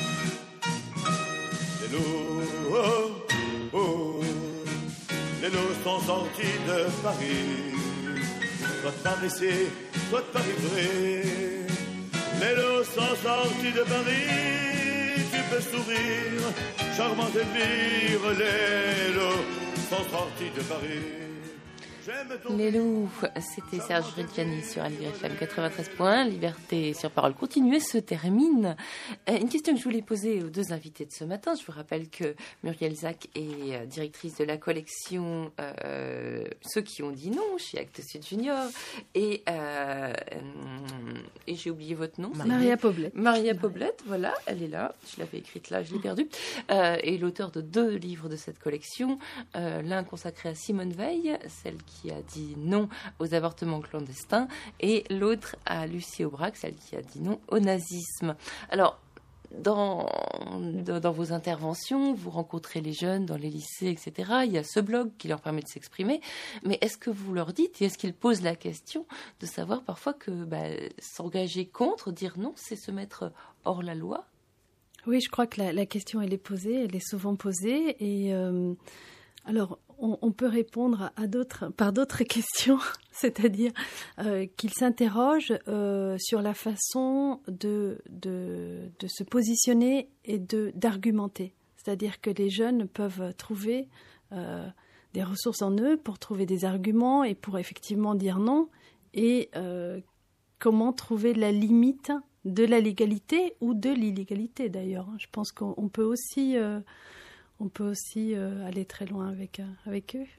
les loups, oh, oh, les loups sont sortis de Paris, soit par ici, soit par Ivry. Les loups sont sortis de Paris, tu peux sourire, charmante Elvire. Les loups sont sortis de Paris. Les loups, c'était Serge Reggiani sur Aligre F M quatre-vingt-treize point un. Liberté sur parole continue se termine. Une question que je voulais poser aux deux invités de ce matin. Je vous rappelle que Muriel Zac est directrice de la collection euh, Ceux qui ont dit non chez Actes Sud Junior. Et, euh, et j'ai oublié votre nom. Maria Poblette. Maria Poblette, voilà, elle est là. Je l'avais écrite là, je l'ai perdue. Euh, et l'auteur de deux livres de cette collection. Euh, l'un consacré à Simone Veil, celle qui qui a dit non aux avortements clandestins, et l'autre à Lucie Aubrac, celle qui a dit non au nazisme. Alors, dans, dans, dans vos interventions, vous rencontrez les jeunes dans les lycées, et cetera. Il y a ce blog qui leur permet de s'exprimer, mais est-ce que vous leur dites, et est-ce qu'ils posent la question de savoir parfois que bah, s'engager contre, dire non, c'est se mettre hors la loi? Oui, je crois que la, la question, elle est posée, elle est souvent posée, et euh, alors, on, on peut répondre à d'autres, par d'autres questions, c'est-à-dire euh, qu'ils s'interrogent euh, sur la façon de, de, de se positionner et de, d'argumenter. C'est-à-dire que les jeunes peuvent trouver euh, des ressources en eux pour trouver des arguments et pour effectivement dire non, et euh, comment trouver la limite de la légalité ou de l'illégalité d'ailleurs. Je pense qu'on peut aussi... Euh, On peut aussi euh, aller très loin avec, euh, avec eux.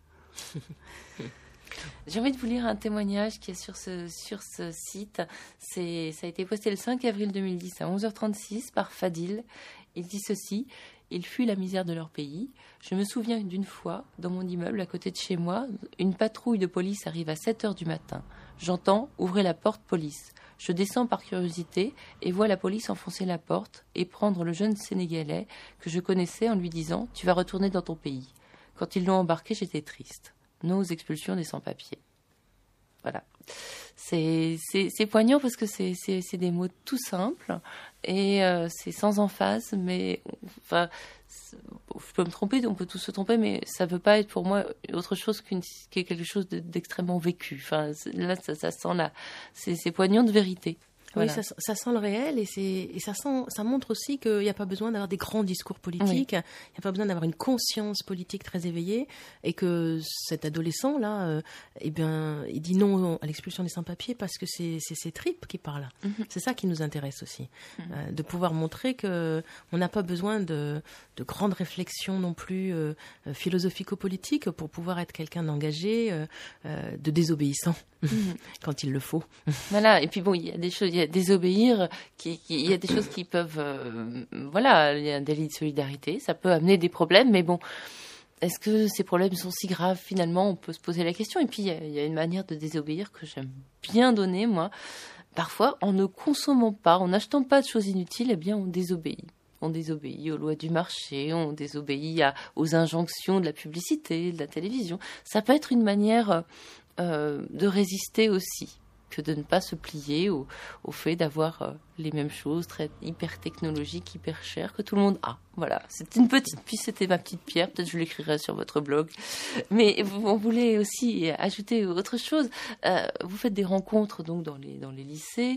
J'ai envie de vous lire un témoignage qui est sur ce, sur ce site. C'est, ça a été posté le cinq avril deux mille dix à onze heures trente-six par Fadil. Il dit ceci: ils fuient la misère de leur pays. Je me souviens d'une fois, dans mon immeuble à côté de chez moi, une patrouille de police arrive à sept heures du matin. J'entends « Ouvrez la porte, police ». Je descends par curiosité et vois la police enfoncer la porte et prendre le jeune Sénégalais que je connaissais en lui disant « Tu vas retourner dans ton pays ». Quand ils l'ont embarqué, j'étais triste. Non aux expulsions des sans-papiers. Voilà. C'est, c'est, c'est poignant parce que c'est, c'est, c'est des mots tout simples et euh, c'est sans emphase, mais enfin, je peux me tromper, on peut tous se tromper, mais ça ne peut pas être pour moi autre chose qu'une, qu'est quelque chose de, d'extrêmement vécu. Enfin, là, ça, ça sent là. C'est, c'est poignant de vérité. Voilà. Oui, ça, ça sent le réel et, c'est, et ça, sent, ça montre aussi qu'il n'y a pas besoin d'avoir des grands discours politiques, oui. Il n'y a pas besoin d'avoir une conscience politique très éveillée et que cet adolescent-là, euh, eh bien, il dit non à l'expulsion des sans-papiers parce que c'est, c'est ses tripes qui parlent. Mm-hmm. C'est ça qui nous intéresse aussi, mm-hmm. euh, de pouvoir montrer qu'on n'a pas besoin de, de grandes réflexions non plus euh, philosophico-politiques pour pouvoir être quelqu'un d'engagé, euh, euh, de désobéissant mm-hmm. quand il le faut. Voilà, et puis bon, il y a des choses, il y a désobéir, qui, qui, il y a des choses qui peuvent, euh, voilà, il y a un délit de solidarité, ça peut amener des problèmes, mais bon, est-ce que ces problèmes sont si graves finalement? On peut se poser la question. Et puis il y a, il y a une manière de désobéir que j'aime bien donner, moi. Parfois, en ne consommant pas, en n'achetant pas de choses inutiles, eh bien, on désobéit. On désobéit aux lois du marché, on désobéit à, aux injonctions de la publicité, de la télévision. Ça peut être une manière euh, de résister aussi, que de ne pas se plier au, au fait d'avoir euh, les mêmes choses, très hyper technologiques, hyper chères, que tout le monde a. Voilà, c'est une petite puis c'était ma petite pierre, peut-être je l'écrirai sur votre blog. Mais on voulait aussi ajouter autre chose. Euh, vous faites des rencontres donc dans les dans les lycées,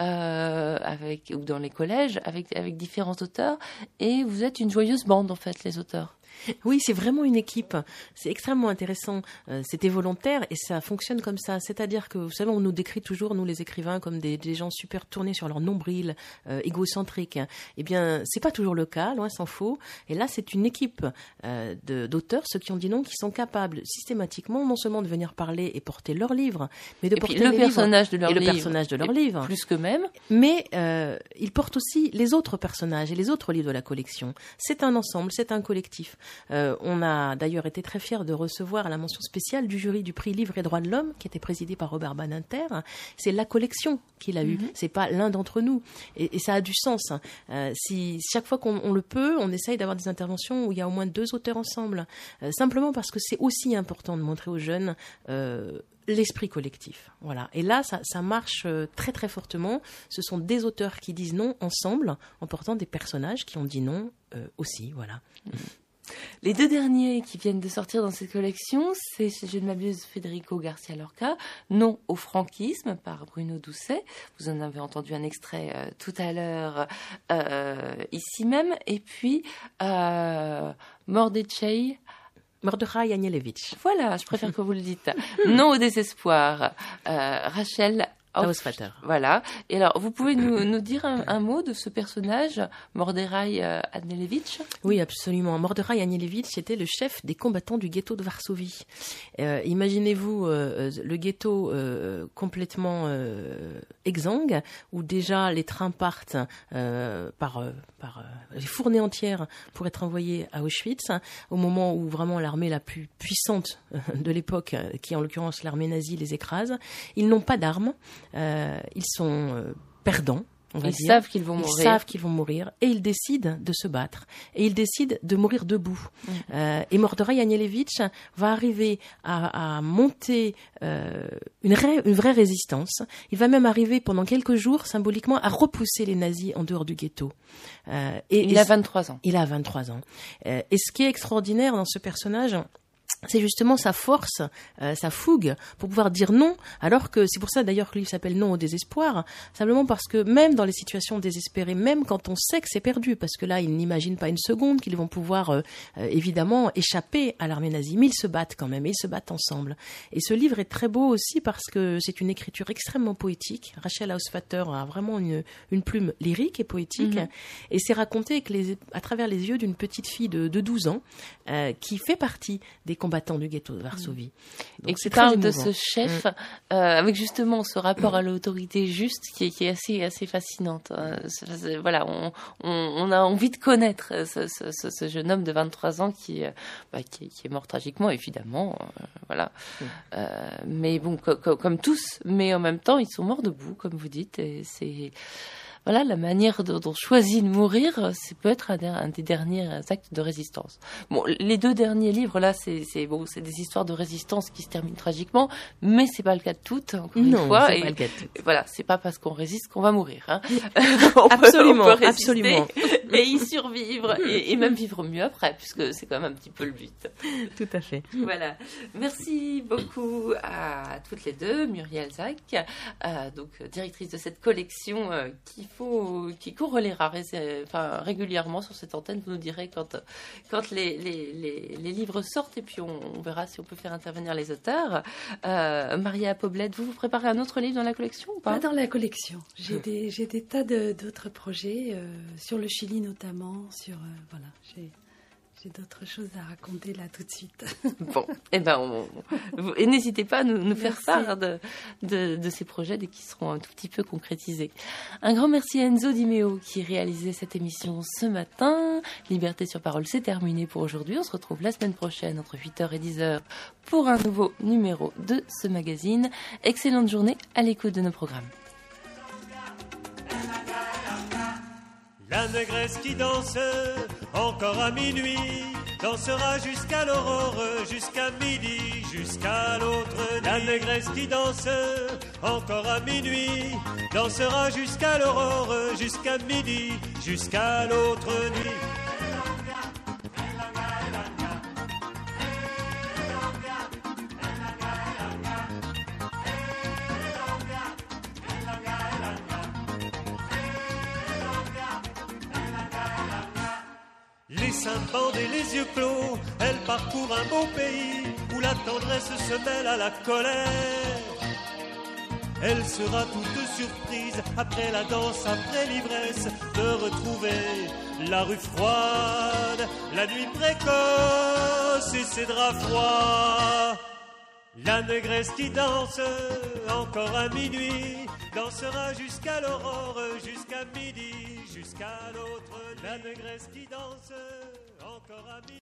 euh, avec ou dans les collèges, avec avec différents auteurs, et vous êtes une joyeuse bande en fait, les auteurs. Oui, c'est vraiment une équipe. C'est extrêmement intéressant. Euh, c'était volontaire et ça fonctionne comme ça. C'est-à-dire que, vous savez, on nous décrit toujours, nous les écrivains, comme des, des gens super tournés sur leur nombril, euh, égocentriques. Eh bien, c'est pas toujours le cas, loin s'en faut. Et là, c'est une équipe euh, de, d'auteurs, ceux qui ont dit non, qui sont capables systématiquement non seulement de venir parler et porter leurs livres, mais de et porter puis, le les personnage livres de leur et le livre, personnage de leur livre. Plus que même. Mais euh, ils portent aussi les autres personnages et les autres livres de la collection. C'est un ensemble, c'est un collectif. Euh, on a d'ailleurs été très fiers de recevoir la mention spéciale du jury du prix Livre et Droits de l'Homme, qui était présidé par Robert Badinter. C'est la collection qu'il a eue, mm-hmm. c'est pas l'un d'entre nous. Et, et ça a du sens. Euh, si chaque fois qu'on on le peut, on essaye d'avoir des interventions où il y a au moins deux auteurs ensemble, euh, simplement parce que c'est aussi important de montrer aux jeunes euh, l'esprit collectif. Voilà. Et là, ça, ça marche très très fortement. Ce sont des auteurs qui disent non ensemble, en portant des personnages qui ont dit non euh, aussi. Voilà. Les deux derniers qui viennent de sortir dans cette collection, c'est, si je ne m'abuse, Federico Garcia Lorca, Non au franquisme, par Bruno Doucet. Vous en avez entendu un extrait euh, tout à l'heure, euh, ici même. Et puis, euh, Mordechai... Mordechai Anielewicz. Voilà, je préfère que vous le dites. Non au désespoir, euh, Rachel Hausvater. Voilà. Et alors, vous pouvez nous, nous dire un, un mot de ce personnage, Mordechai euh, Anielewicz? Oui, absolument. Mordechai Anielewicz était le chef des combattants du ghetto de Varsovie. Euh, imaginez-vous euh, le ghetto euh, complètement euh, exsangue, où déjà les trains partent euh, par, euh, par euh, les fournées entières pour être envoyés à Auschwitz, au moment où vraiment l'armée la plus puissante de l'époque, qui en l'occurrence l'armée nazie, les écrase. Ils n'ont pas d'armes. Euh, ils sont euh, perdants, on va ils dire. savent qu'ils vont ils mourir. Ils savent qu'ils vont mourir et ils décident de se battre. Et ils décident de mourir debout. Mmh. Euh, et Mordechai Anielewicz va arriver à, à monter euh, une, ré, une vraie résistance. Il va même arriver pendant quelques jours, symboliquement, à repousser les nazis en dehors du ghetto. Euh, et, il et a vingt-trois ans. Il a vingt-trois ans. Euh, et ce qui est extraordinaire dans ce personnage, c'est justement sa force, euh, sa fougue pour pouvoir dire non, alors que c'est pour ça d'ailleurs que le livre s'appelle Non au désespoir, simplement parce que même dans les situations désespérées, même quand on sait que c'est perdu, parce que là ils n'imaginent pas une seconde qu'ils vont pouvoir euh, euh, évidemment échapper à l'armée nazie, mais ils se battent quand même, et ils se battent ensemble. Et ce livre est très beau aussi parce que c'est une écriture extrêmement poétique. Rachel Hausvater a vraiment une, une plume lyrique et poétique, mm-hmm. et c'est raconté avec les, à travers les yeux d'une petite fille de, de douze ans euh, qui fait partie des combattants du ghetto de Varsovie. Donc, et qui parle de ce chef mmh. euh, avec justement ce rapport à l'autorité juste qui est, qui est assez assez fascinante. Euh, c'est, c'est, voilà, on, on, on a envie de connaître ce, ce, ce, ce jeune homme de vingt-trois ans qui, euh, bah, qui, qui est mort tragiquement, évidemment. Euh, voilà. Mmh. Euh, mais bon, co- co- comme tous, mais en même temps, ils sont morts debout, comme vous dites. Et c'est voilà, la manière dont on choisit de mourir, c'est peut être un, un des derniers actes de résistance. Bon, les deux derniers livres là, c'est, c'est bon, c'est des histoires de résistance qui se terminent tragiquement, mais c'est pas le cas de toutes. Encore non, une fois, c'est et, pas le cas de toutes. Voilà, c'est pas parce qu'on résiste qu'on va mourir. Hein. on absolument, peut, on peut absolument. Et y survivre et, et même vivre mieux après, puisque c'est quand même un petit peu le but. Tout à fait. Voilà. Merci beaucoup à toutes les deux, Muriel Zac, euh, donc directrice de cette collection euh, qu'il faut, qui corrélera enfin, régulièrement sur cette antenne. Vous nous direz quand, quand les, les, les, les livres sortent et puis on, on verra si on peut faire intervenir les auteurs. Euh, Maria Poblette, vous vous préparez un autre livre dans la collection ou pas? Pas dans la collection. J'ai des, j'ai des tas de, d'autres projets euh, sur le Chili notamment, sur euh, voilà, j'ai j'ai d'autres choses à raconter là tout de suite. Bon, eh ben, on, on, et n'hésitez pas à nous, nous faire Merci. part de, de, de ces projets dès qu'ils seront un tout petit peu concrétisés. Un grand merci à Enzo Di Meo qui réalisait cette émission ce matin. Liberté sur parole, c'est terminé pour aujourd'hui. On se retrouve la semaine prochaine entre huit heures et dix heures pour un nouveau numéro de ce magazine. Excellente journée à l'écoute de nos programmes. La négresse qui danse encore à minuit dansera jusqu'à l'aurore, jusqu'à midi, jusqu'à l'autre nuit. La négresse qui danse encore à minuit dansera jusqu'à l'aurore, jusqu'à midi, jusqu'à l'autre nuit. Les seins bandés, les yeux clos, elle parcourt un beau pays où la tendresse se mêle à la colère. Elle sera toute surprise, après la danse, après l'ivresse, de retrouver la rue froide, la nuit précoce et ses draps froids. La négresse qui danse encore à minuit dansera jusqu'à l'aurore, jusqu'à midi, jusqu'à l'autre nuit. La négresse qui danse encore à minuit.